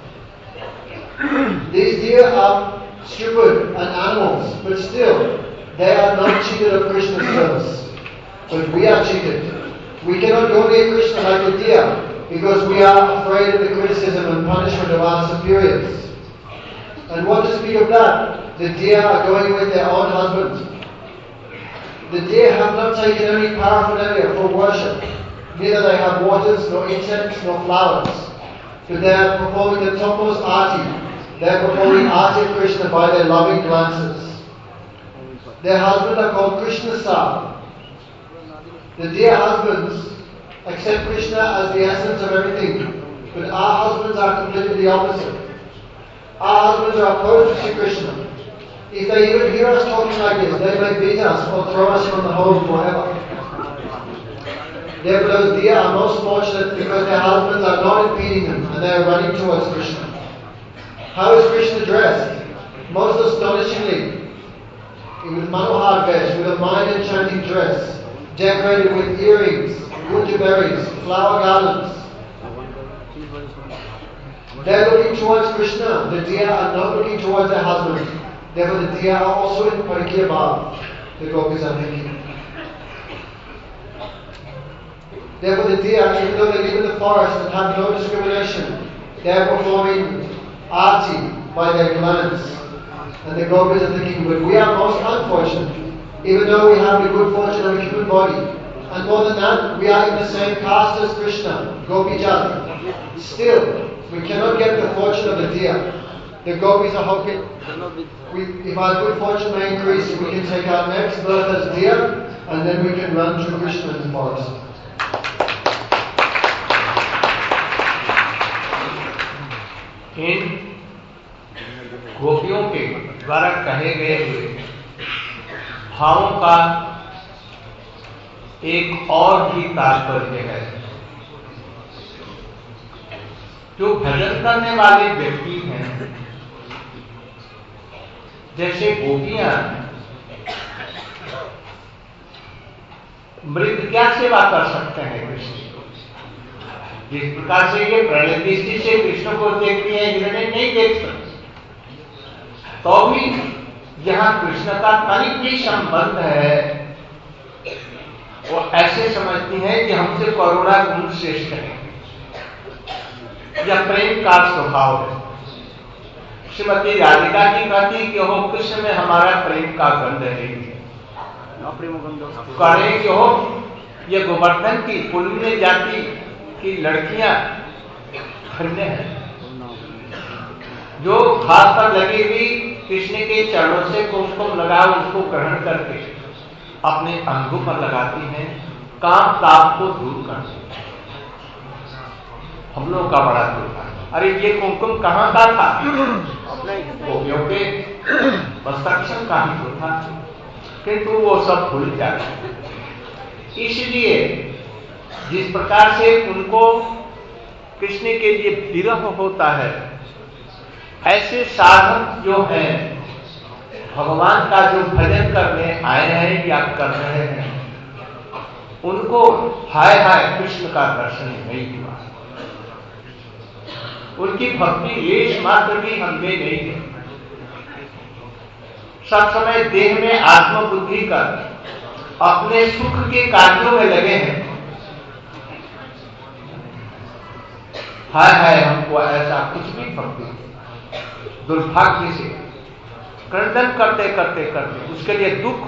These deer are stupid and animals, but still, they are not cheated of Krishna's service. But we are cheated. We cannot go near Krishna like the deer, because we are afraid of the criticism and punishment of our superiors. And what to speak of that? The deer are going with their own husbands. The deer have not taken any paraphernalia for worship. Neither they have waters, nor incense, nor flowers. But they are performing the topmost arti. They are performing arti of Krishna by their loving glances. Their husbands are called Krishna Sa. The deer husbands accept Krishna as the essence of everything. But our husbands are completely the opposite. Our husbands are opposed to Sri Krishna. If they even hear us talking like this, they may beat us or throw us from the home forever. Therefore those deer are most fortunate because their husbands are not impeding them and they are running towards Krishna. How is Krishna dressed? Most astonishingly, with Manohar Vesh, with a mind-enchanting dress, decorated with earrings, gunja berries, flower garlands. They are looking towards Krishna. The deer are not looking towards their husband. Therefore the deer are also in Parikya Bhav, the gopis are thinking. Therefore the deer, even though they live in the forest and have no discrimination, they are performing arti by their glance. And the gopis are thinking, but we are most unfortunate, even though we have the good fortune of a human body. And more than that, we are in the same caste as Krishna, Gopi Jati. Still, we cannot get the fortune of the deer. The gopis are hoping, we, if our good fortune may increase, we can take our next birth as deer, and then we can run to Krishna in the forest. इन गोपियों के द्वारा कहे गए हुए भावों का एक और भी तात्पर्य है। जो भजन करने वाले व्यक्ति हैं, जैसे गोपियां मृत क्या सेवा कर सकते हैं कृष्ण को? जिस प्रकार से ये प्रणय दृष्टि से कृष्ण को देखती है, इन्हें नहीं देख सकते, तो भी जहां कृष्ण का तनिक भी संबंध है, वो ऐसे समझती हैं कि हमसे करुणा गुण श्रेष्ठ है या प्रेम का स्वभाव है। श्रीमती राधिका जी कहती कि हो कृष्ण में हमारा प्रेम का गंध है, करें कि हो ये गोवर्धन की पुण्य जाति की लड़कियां धन्य हैं जो घाट पर लगी हुई कृष्ण के चरणों से कुमकुम लगा उसको ग्रहण करके अपने अंगों पर लगाती हैं, काम ताप को दूर करती हैं। हम लोगों का बड़ा दुख था, अरे ये कुमकुम कहाँ का था? अपने गोपियों के वस्त्राक्षर का ही तो था, किंतु वो सब भूल जाते। इसलिए जिस प्रकार से उनको कृष्ण के लिए विरह होता है, ऐसे साधक जो हैं भगवान का जो भजन करने आए हैं या कर रहे हैं, उनको हाय हाय कृष्ण का दर्शन नहीं हुआ, उनकी भक्ति लेश मात्र भी हमने नहीं है। सब समय देह में आत्मबुद्धि कर अपने सुख के कार्यों में लगे हैं। हाय हाय हमको ऐसा कुछ भी भक्ति दुर्भाग्य से क्रंदन करते करते करते उसके लिए दुख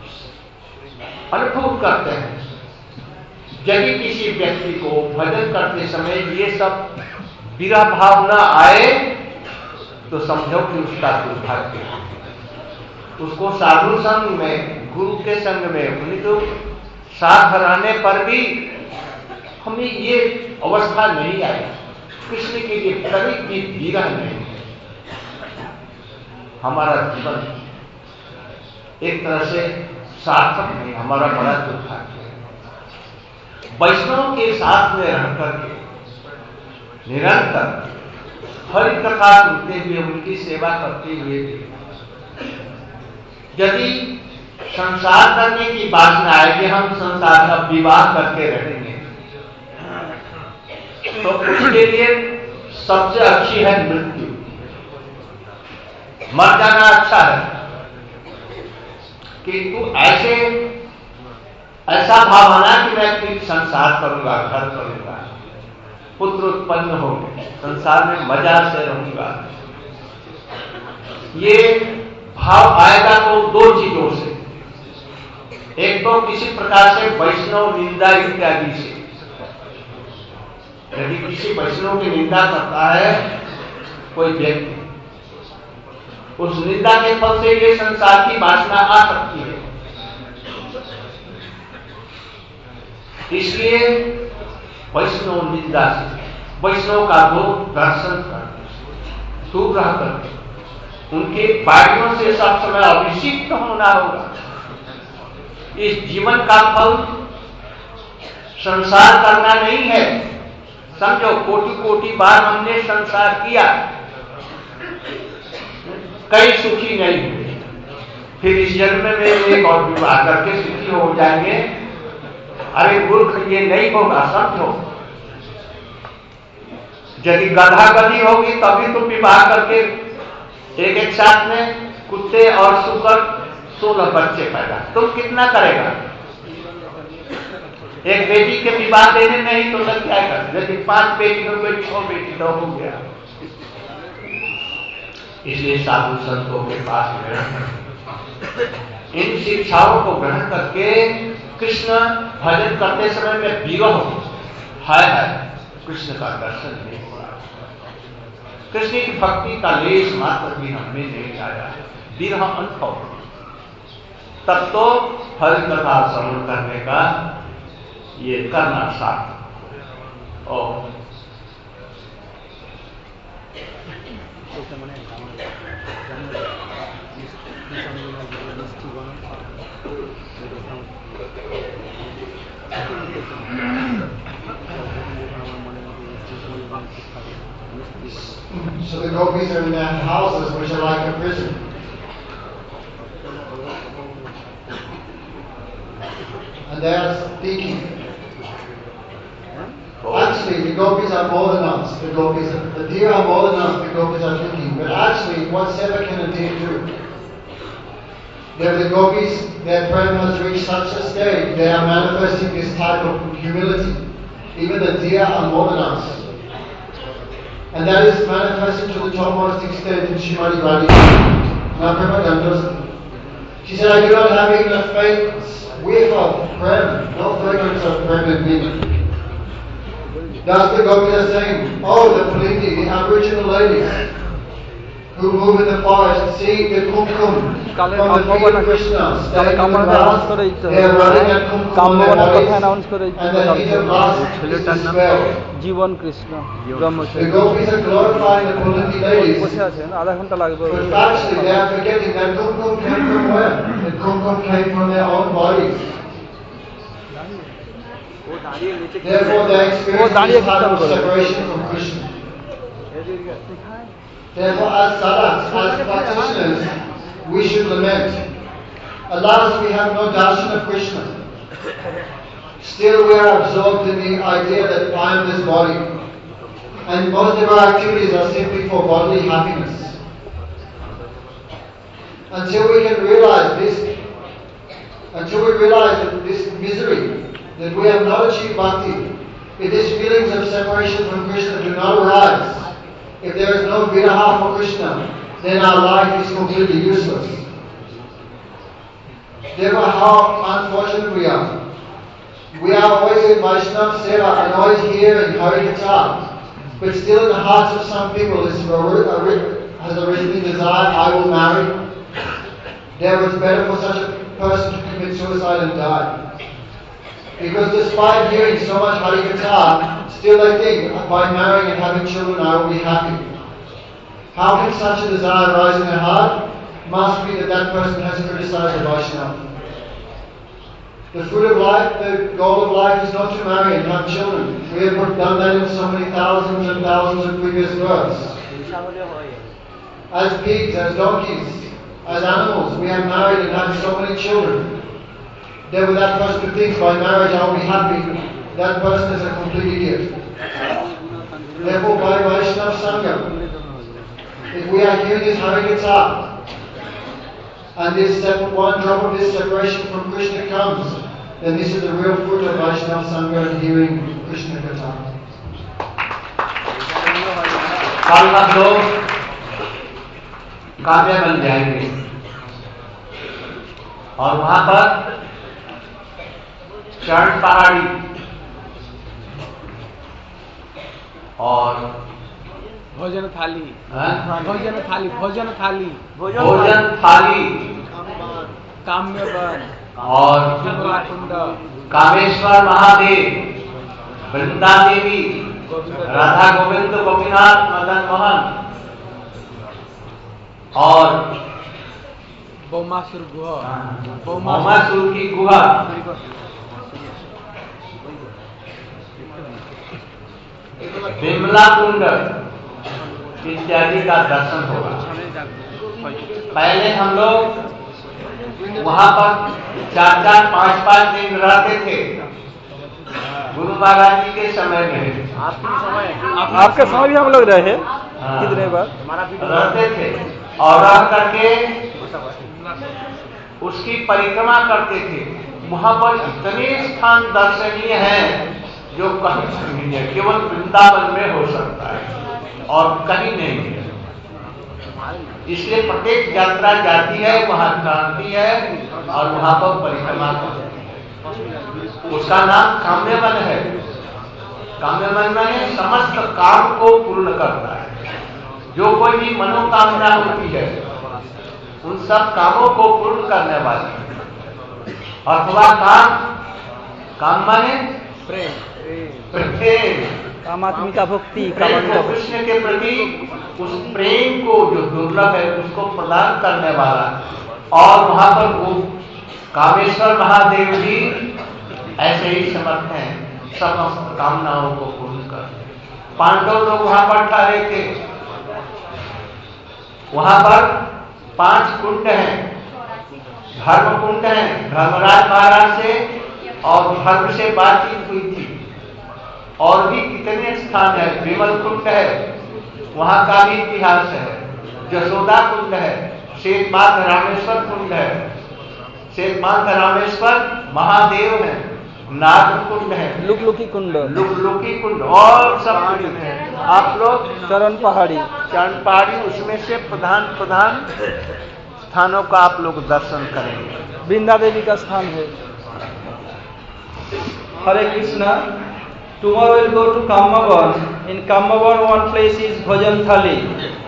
अनुभव करते हैं। यदि किसी व्यक्ति को भजन करते समय ये सब विरह भाव न आए तो समझो कि उसका दुर्भाग्य है। उसको साधु संग में, गुरु के संग में, उनको साथ रहने पर भी हमें ये अवस्था नहीं आई। कृष्ण के लिए कभी भी विरह नहीं है। हमारा जीवन एक तरह से सार्थक नहीं, हमारा बड़ा दुर्भाग्य है। वैष्णव के साथ में रह करके निरंतर हरि कथा सुनते हुए, उनकी सेवा करते हुए भी यदि संसार करने की वासना है कि हम संसार का विवाह करके रहेंगे, तो उसके लिए सबसे अच्छी है मृत्यु। मर जाना अच्छा है, किंतु ऐसे ऐसा भावना कि मैं फिर संसार करूंगा, घर करूंगा, पुत्र उत्पन्न होंगे, संसार में मजा से रहूंगा, ये भाव आएगा तो दो चीजों से। एक तो किसी प्रकार से वैष्णव निंदा इत्यादि से। यदि किसी वैष्णव की निंदा करता है कोई व्यक्ति, उस निंदा के फल से ये संसार की वासना आ सकती है। इसलिए वैष्णव निंदा से, वैष्णव का दो दर्शन कर दूर रह करके उनके वाक्यों से सब समय अभिषिक्त होना होगा। इस जीवन का फल संसार करना नहीं है। समझो, कोटि कोटि बार हमने संसार किया, कई सुखी नहीं हुए, फिर इस जन्म में एक और विवाह करके सुखी हो जाएंगे। अरे मूर्ख, ये नहीं होगा। समझो, यदि गधा गधी होगी तभी तो विवाह करके एक एक साथ में कुत्ते और सुकर सोलह बच्चे पैदा, तुम कितना करेगा? एक बेटी के विवाह देने में ही तो लग जाएगा। यदि पांच बेटी हो गई, छह बेटी तो हो गया। इसलिए साधु संतों के पास इन शिक्षाओं को ग्रहण करके कृष्ण भजन करते समय में विरह हो, हाय हाय कृष्ण का दर्शन नहीं हो रहा, कृष्ण की भक्ति का लेश मात्र भी हमें नहीं आया, विरह अनुभव, तब तो हरि कथा श्रवण करने का ये करना सार्थक। और So the gopis are in their houses, which are like a prison. And they are speaking. Actually, the gopis are more than us. The gopis, the deer are more than us. The gopis are thinking. But actually, whatsoever can a deer do? If the gopis, their prema has reached such a state, they are manifesting this type of humility. Even the deer are more than us. And that is manifested to the topmost extent in Srimati Radhika. Now Prabhupada does it. She said, I do not have even a faint whiff of prem, no fragrance of pregnant women. Thus the gopis are saying, oh, the Paliti, the Aboriginal ladies, who move in the forest see the kumkum from কালের the feet Kamyavana of Krishna কালের standing in the Kamyavana announce grass. করে দিতে They are running at হবে kumkum on their কাম্যবানার কথা bodies, announce করে দিতে and the heat of হবে lust is dispelled. Jibon Krishna The Brahmachari gopis are glorifying the Punati ladies, বসে আছেন আধা ঘন্টা লাগবে but actually they are forgetting that kumkum came from where? The kumkum came from their own bodies. Therefore, they experience দাঁড়িয়ে this type kirtan of করে। separation from Krishna. Therefore, as sadhaks, as practitioners, we should lament. Alas, we have no darshan of Krishna. Still, we are absorbed in the idea that I am this body, and most of our activities are simply for bodily happiness. Until we can realize this, until we realize that this misery, that we have not achieved bhakti, if these feelings of separation from Krishna do not arise, if there is no viraha for Krishna, then our life is completely useless. Therefore, how unfortunate we are. We are always in Vaishnava Seva and always here in Hari Katha, but still in the hearts of some people is has arisen the desire, I will marry. Therefore, it's better for such a person to commit suicide and die. Because despite hearing so much Hari Katha, still they think, by marrying and having children, I will be happy. How can such a desire rise in their heart? Must be that that person has criticized the Vaishnava. The fruit of life, the goal of life is not to marry and have children. We have done that in so many thousands and thousands of previous births. As pigs, as donkeys, as animals, we have married and had so many children. Therefore, that person who thinks by marriage I will be happy, that person is a complete idiot. Therefore, by Vaishnava Sangha, if we are hearing this Hari Katha, and this step, one drop of this separation from Krishna comes, then this is the real fruit of Vaishnava Sangha and hearing Krishna Katha. कल हम लोग काव्य बन जाएंगे और वहां पर चरण पहाड़ी और ভোজন থালি हाँ? ভোজন থালি ভোজন থালি भोजन थाली কাম্যবান और কুণ্ড कामेश्वर महादेव, वृंदा देवी, राधा गोविंद गोपीनाथ मदन मोहन और বৌমাসুর গুহ मोमासुर की गुहा, विमला कुंड इत्यादि का दर्शन होगा। पहले हम लोग वहां पर चार चार पांच पांच दिन रहते थे। गुरु महाराज जी के समय में आपके समय भी हम लोग रहे हाँ, कितने बार रहते थे और रह करके उसकी परिक्रमा करते थे। वहां पर इतने स्थान दर्शनीय हैं जो कहीं नहीं है, केवल वृंदावन में हो सकता है और कहीं नहीं है। इसलिए प्रत्येक यात्रा जाती है, वहां क्रांति है और वहां पर परिक्रमा करती है। उसका नाम काम्यवन है। काम्यवन में समस्त काम को पूर्ण करता है। जो कोई भी मनोकामना होती है उन सब कामों को पूर्ण करने वाली है। अथवा काम काम माने प्रेम प्रेम कामात्मिका भक्ति प्रेम को कामात्मिका कृष्ण के प्रति उस प्रेम को जो दुर्लभ है उसको प्रदान करने वाला। और वहां पर वो कामेश्वर महादेव जी ऐसे ही समर्थ हैं समस्त कामनाओं को पूर्ण कर। पांडव लोग वहां पर ठहरे थे। वहां पर पांच कुंड हैं, धर्म कुंड है, धर्मराज महाराज से और धर्म से बातचीत हुई थी। और भी कितने स्थान है, विमल कुंड है, वहां का भी इतिहास है। जसोदा कुंड है, श्वेतबाध रामेश्वर कुंड है, श्वेतबाध रामेश्वर महादेव है, नाग कुंड है, लुकलुकी कुंड लुकलुकी कुंड और सब कुंड है। आप लोग चरण पहाड़ी चरण पहाड़ी उसमें से प्रधान प्रधान स्थानों का आप लोग दर्शन करेंगे। वृंदा देवी का स्थान है। Hare Krishna. Tomorrow we'll go to Kamavan. In Kamavan, one place is Bhojan Thali.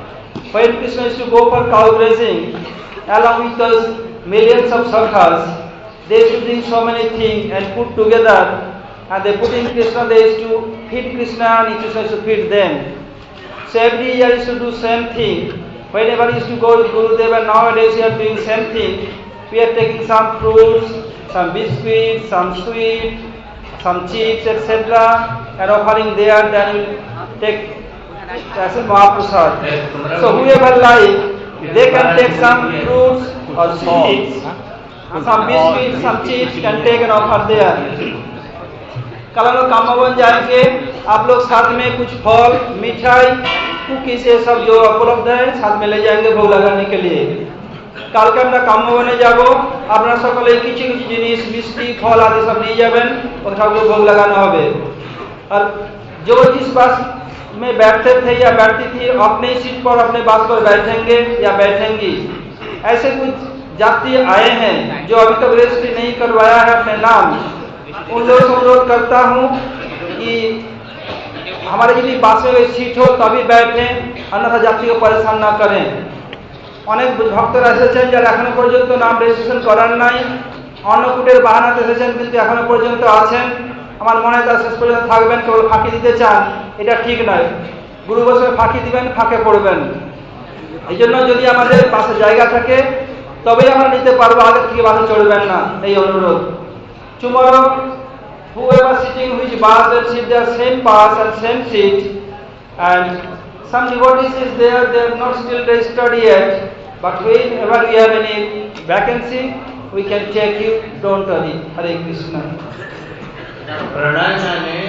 when Krishna used to go for cow grazing, along with those millions of sakhas, they used to bring so many things and put together, and they put in Krishna, they used to feed Krishna and Krishna used to feed them. So every year used to do same thing. Whenever used to go to Gurudev, and nowadays we are doing same thing. We are taking some fruits, some biscuits, some sweet, some chips, et cetera, and offering there. Then we take as a Mahaprasad. So whoever like, they can take some fruits or seeds, some biscuits, some chips, can take and offer there. कल हम लोग कामावन जाएंगे, आप लोग साथ में कुछ फल, मिठाई, कुकीज ये सब जो उपलब्ध है साथ में ले जाएंगे भोग लगाने के लिए। কালকে আমরা কামাবনে যাব, আপনারা সকলে কিছু কিছু জিনিস মিষ্টি ফল आदि सब নিয়ে যাবেন, और ठाकुर भोग लगाना হবে। और जो जिस बस में बैठते थे या बैठती थी, अपने सीट पर अपने बस पर बैठेंगे या बैठेंगी। ऐसे कुछ जाति आए हैं जो अभी तक रजिस्ट्री नहीं करवाया है अपने नाम, उन लोगों से अनुरोध करता हूँ कि हमारे यदि बास में सीट हो तभी बैठें, अन्यथा যাত্রী को परेशान ना करें। অনেক ভক্তরা এসেছেন যারা এখনো পর্যন্ত নাম রেজিস্ট্রেশন করার নাই, অন্নকূটের বাহানাতে এসেছেন কিন্তু এখনো পর্যন্ত আছেন। আমার মনে হয় তারা শেষ পর্যন্ত থাকবেন, কেবল ফাঁকি দিতে চান, এটা ঠিক নয়। গুরু বছর ফাঁকি দিবেন, ফাঁকে পড়বেন। এই জন্য যদি আমাদের পাশে জায়গা থাকে তবেই আমরা নিতে পারবো, আগে থেকে বাসে চড়বেন না, এই অনুরোধ। Tomorrow, whoever sitting which bus will sit their same bus and same seat, and some devotees is there, they are not still registered yet, but whenever we have any vacancy, we can take you, don't worry. Hare Krishna. Pranay ने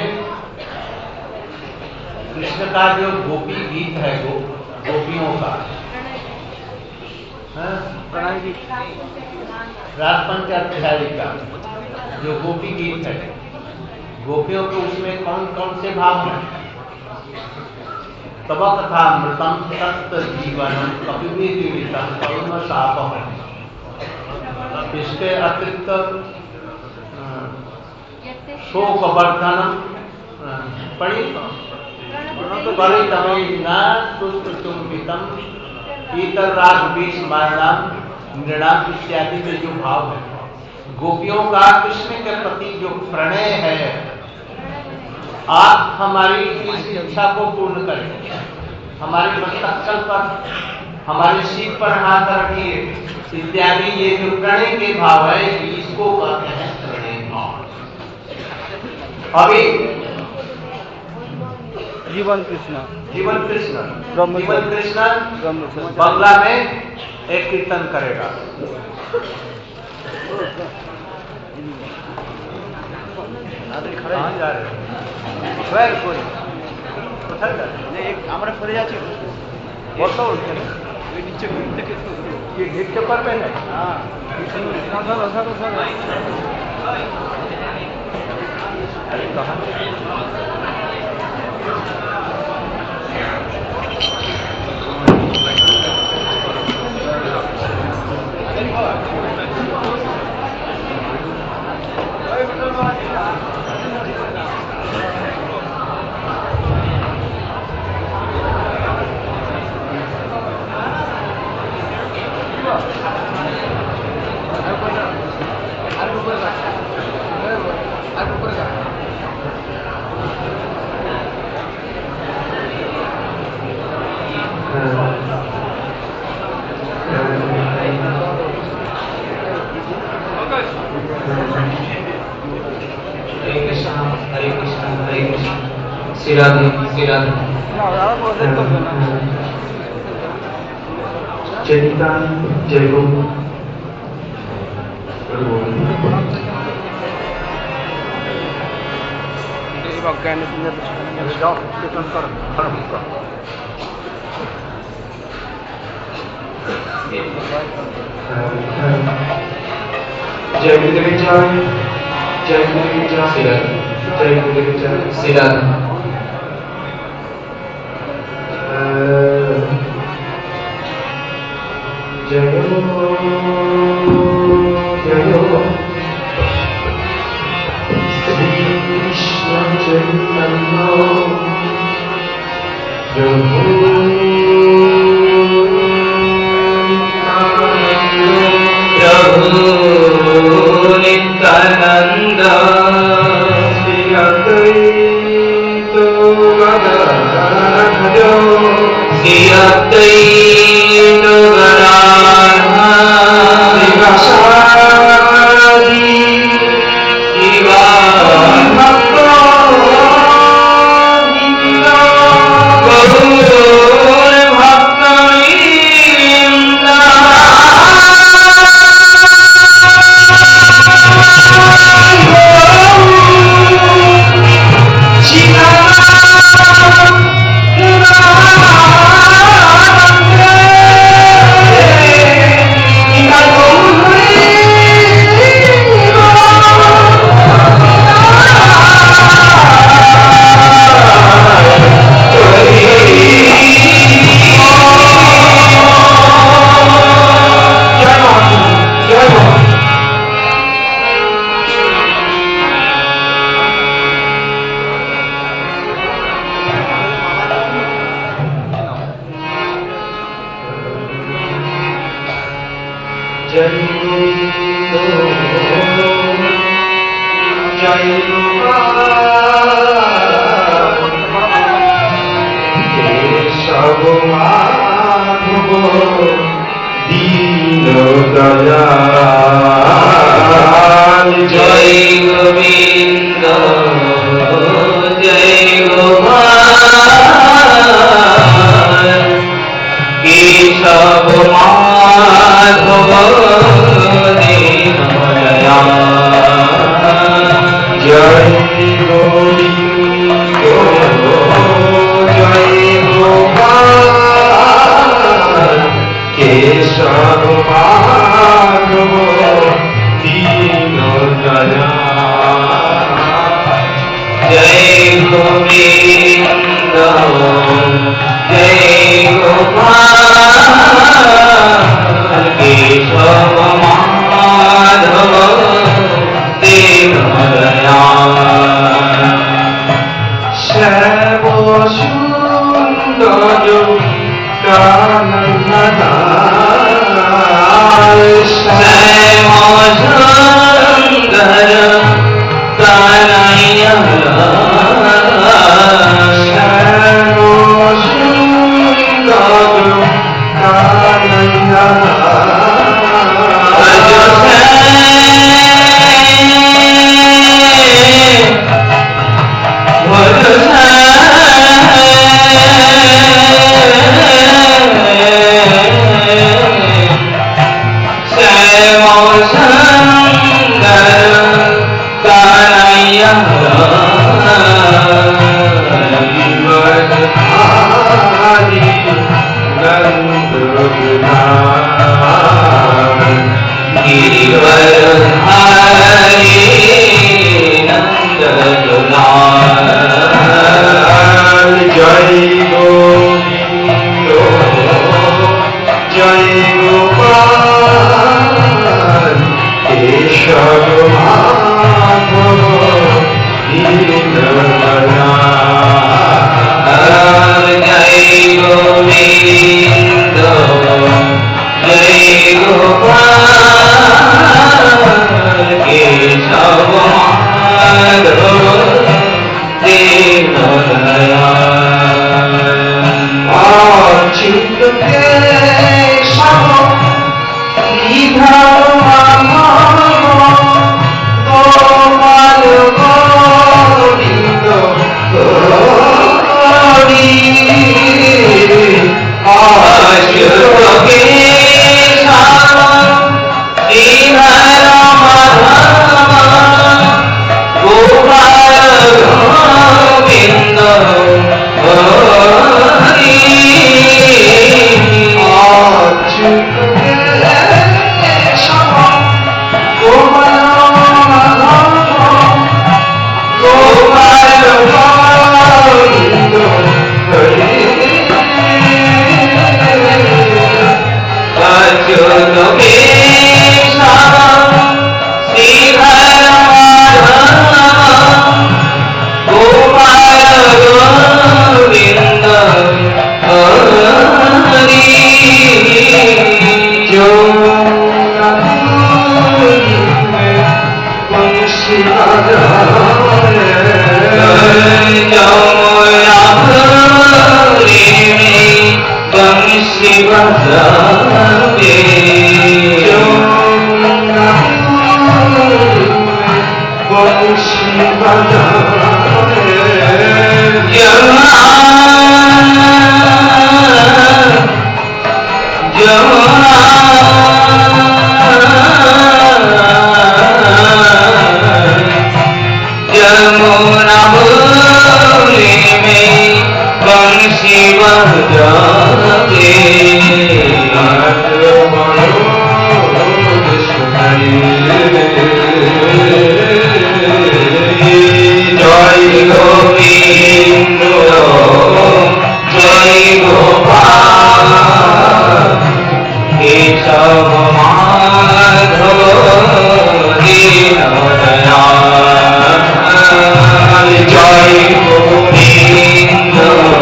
कृष्ण का जो गोपी गीत है, गो, गोपियों का प्रणय गीत, राजपंच अध्याय का जो गोपी गीत है, गोपियों के उसमें कौन कौन से भाव हैं? तब कथा मृतम तत्त जीवनम कपिविदितम कल्मषापम। इसके अतिरिक्त शोक वर्धनम पढ़ी परितमितम इतर राग बीस मरणम नृणाम इत्यादि के जो भाव है, गोपियों का कृष्ण के प्रति जो प्रणय है, आप हमारी इस इच्छा को पूर्ण करें, हमारे मस्तक पर, हमारी सीट पर हाथ रखिए, इत्यादि ये जो प्रणय के भाव है, इसको कहते हैं प्रणय भाव। अभी जीवन कृष्ण, जीवन कृष्ण, ब्रह्म जीवन कृष्ण ब्रह्म बंगला में एक कीर्तन करेगा। कहाँ जा रहे हैं? स्वयं कोई কোথায় যাচ্ছে? আমরা পড়ে যাচ্ছি, বর্ষ উঠছে না, নিচে থেকে কি ঘিরতে পারবে না? হ্যাঁ, ধরো ধরো ধরো। Sirade, Sirade. Ceritan Jago. Jai Gurudev Jai, Jai Gurudev Jai, Sirade, Jai Gurudev Jai, Sirade. Jayo, Jayo, Sri Krishna Chaitanya, Prabhu Jai बजावे बंशी बजावे जमुना जमुना जमुना भूमि में बंशी बजावे जय गोविंद जय गोपाल केशव माधव दीनदयाल जय गोविंद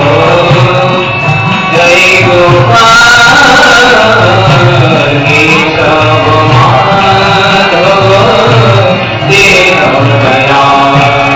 जय गोपाल केशव माधव दीनदयाल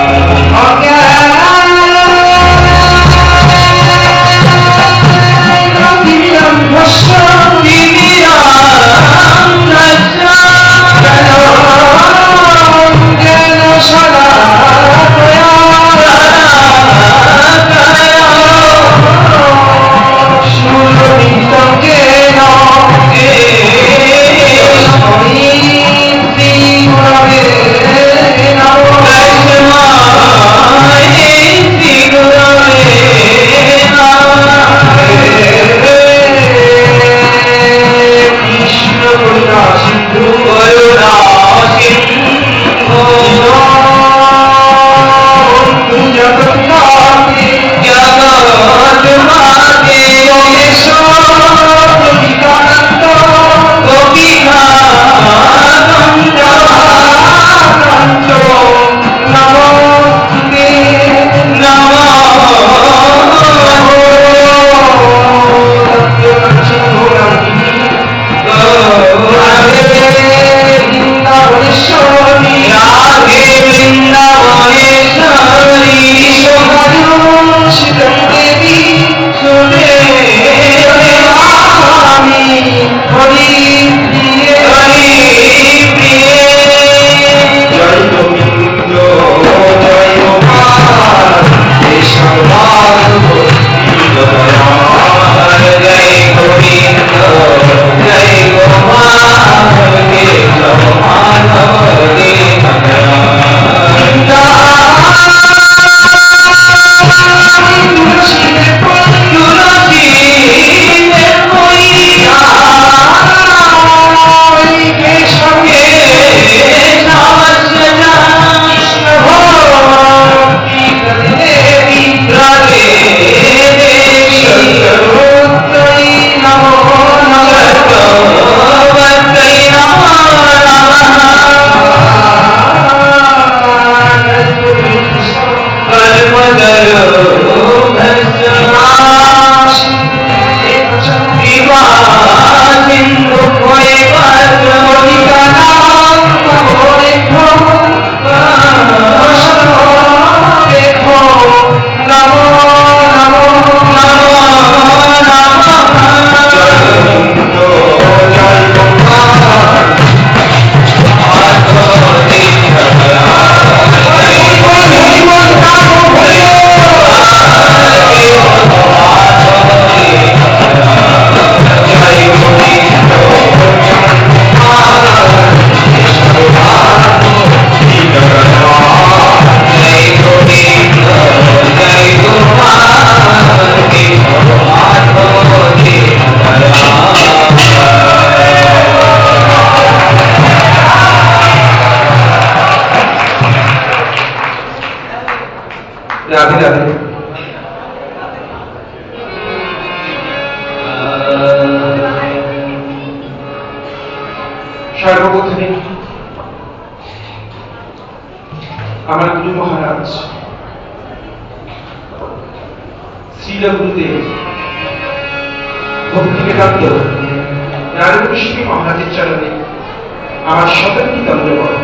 राधे राधे সর্বপ্রথমে আমার গুরু মহারাজ শ্রীল গুরুদেব ভক্তি বেদান্ত নারায়ণ কৃষ্ণ মহারাজের চরণে আমার শতাব্দী দণ্ডবত।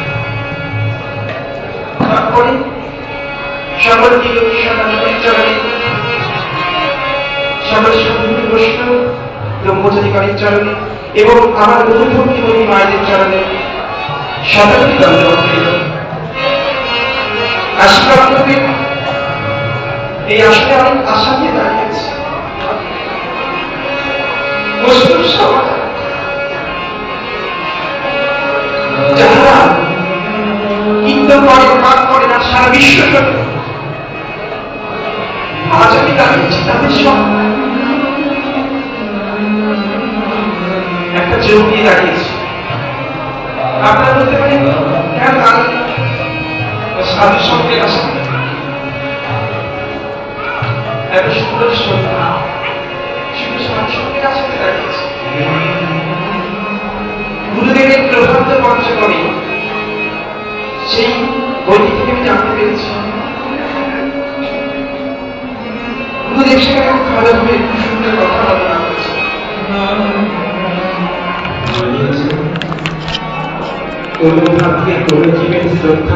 তারপরে সকল বিরোধী সনাতনের চরণে সকল সাধু বৈষ্ণব ব্রহ্মচারীকারীর চরণে এবং আমার গুরুধর্মী মণি মায়েদের চরণে শতাব্দী দণ্ডবত হইল। আশীর্বাদ করবেন। এই আসলে অনেক আশা নিয়ে দাঁড়িয়েছে। বস্তুর সমাধান যাহারা কিন্তু করে ভাগ করে না সারা বিশ্ব আজ আমি দাঁড়িয়েছি তাদের সব একটা যোগ নিয়ে দাঁড়িয়েছি। আপনারা বলতে পারেন কেন দাঁড়িয়ে সাধু সঙ্গে আসেন এত সুন্দর সন্ধ্যা শুধু সাধু সঙ্গে আসতে দাঁড়িয়েছি। গুরুদেবের প্রভান্ত পঞ্চকবি সেই বইটি থেকে আমি জানতে পেরেছি গুরুদেব সেখানে খুব ভালোভাবে খুব সুন্দর কথা বর্ণনা করেছে।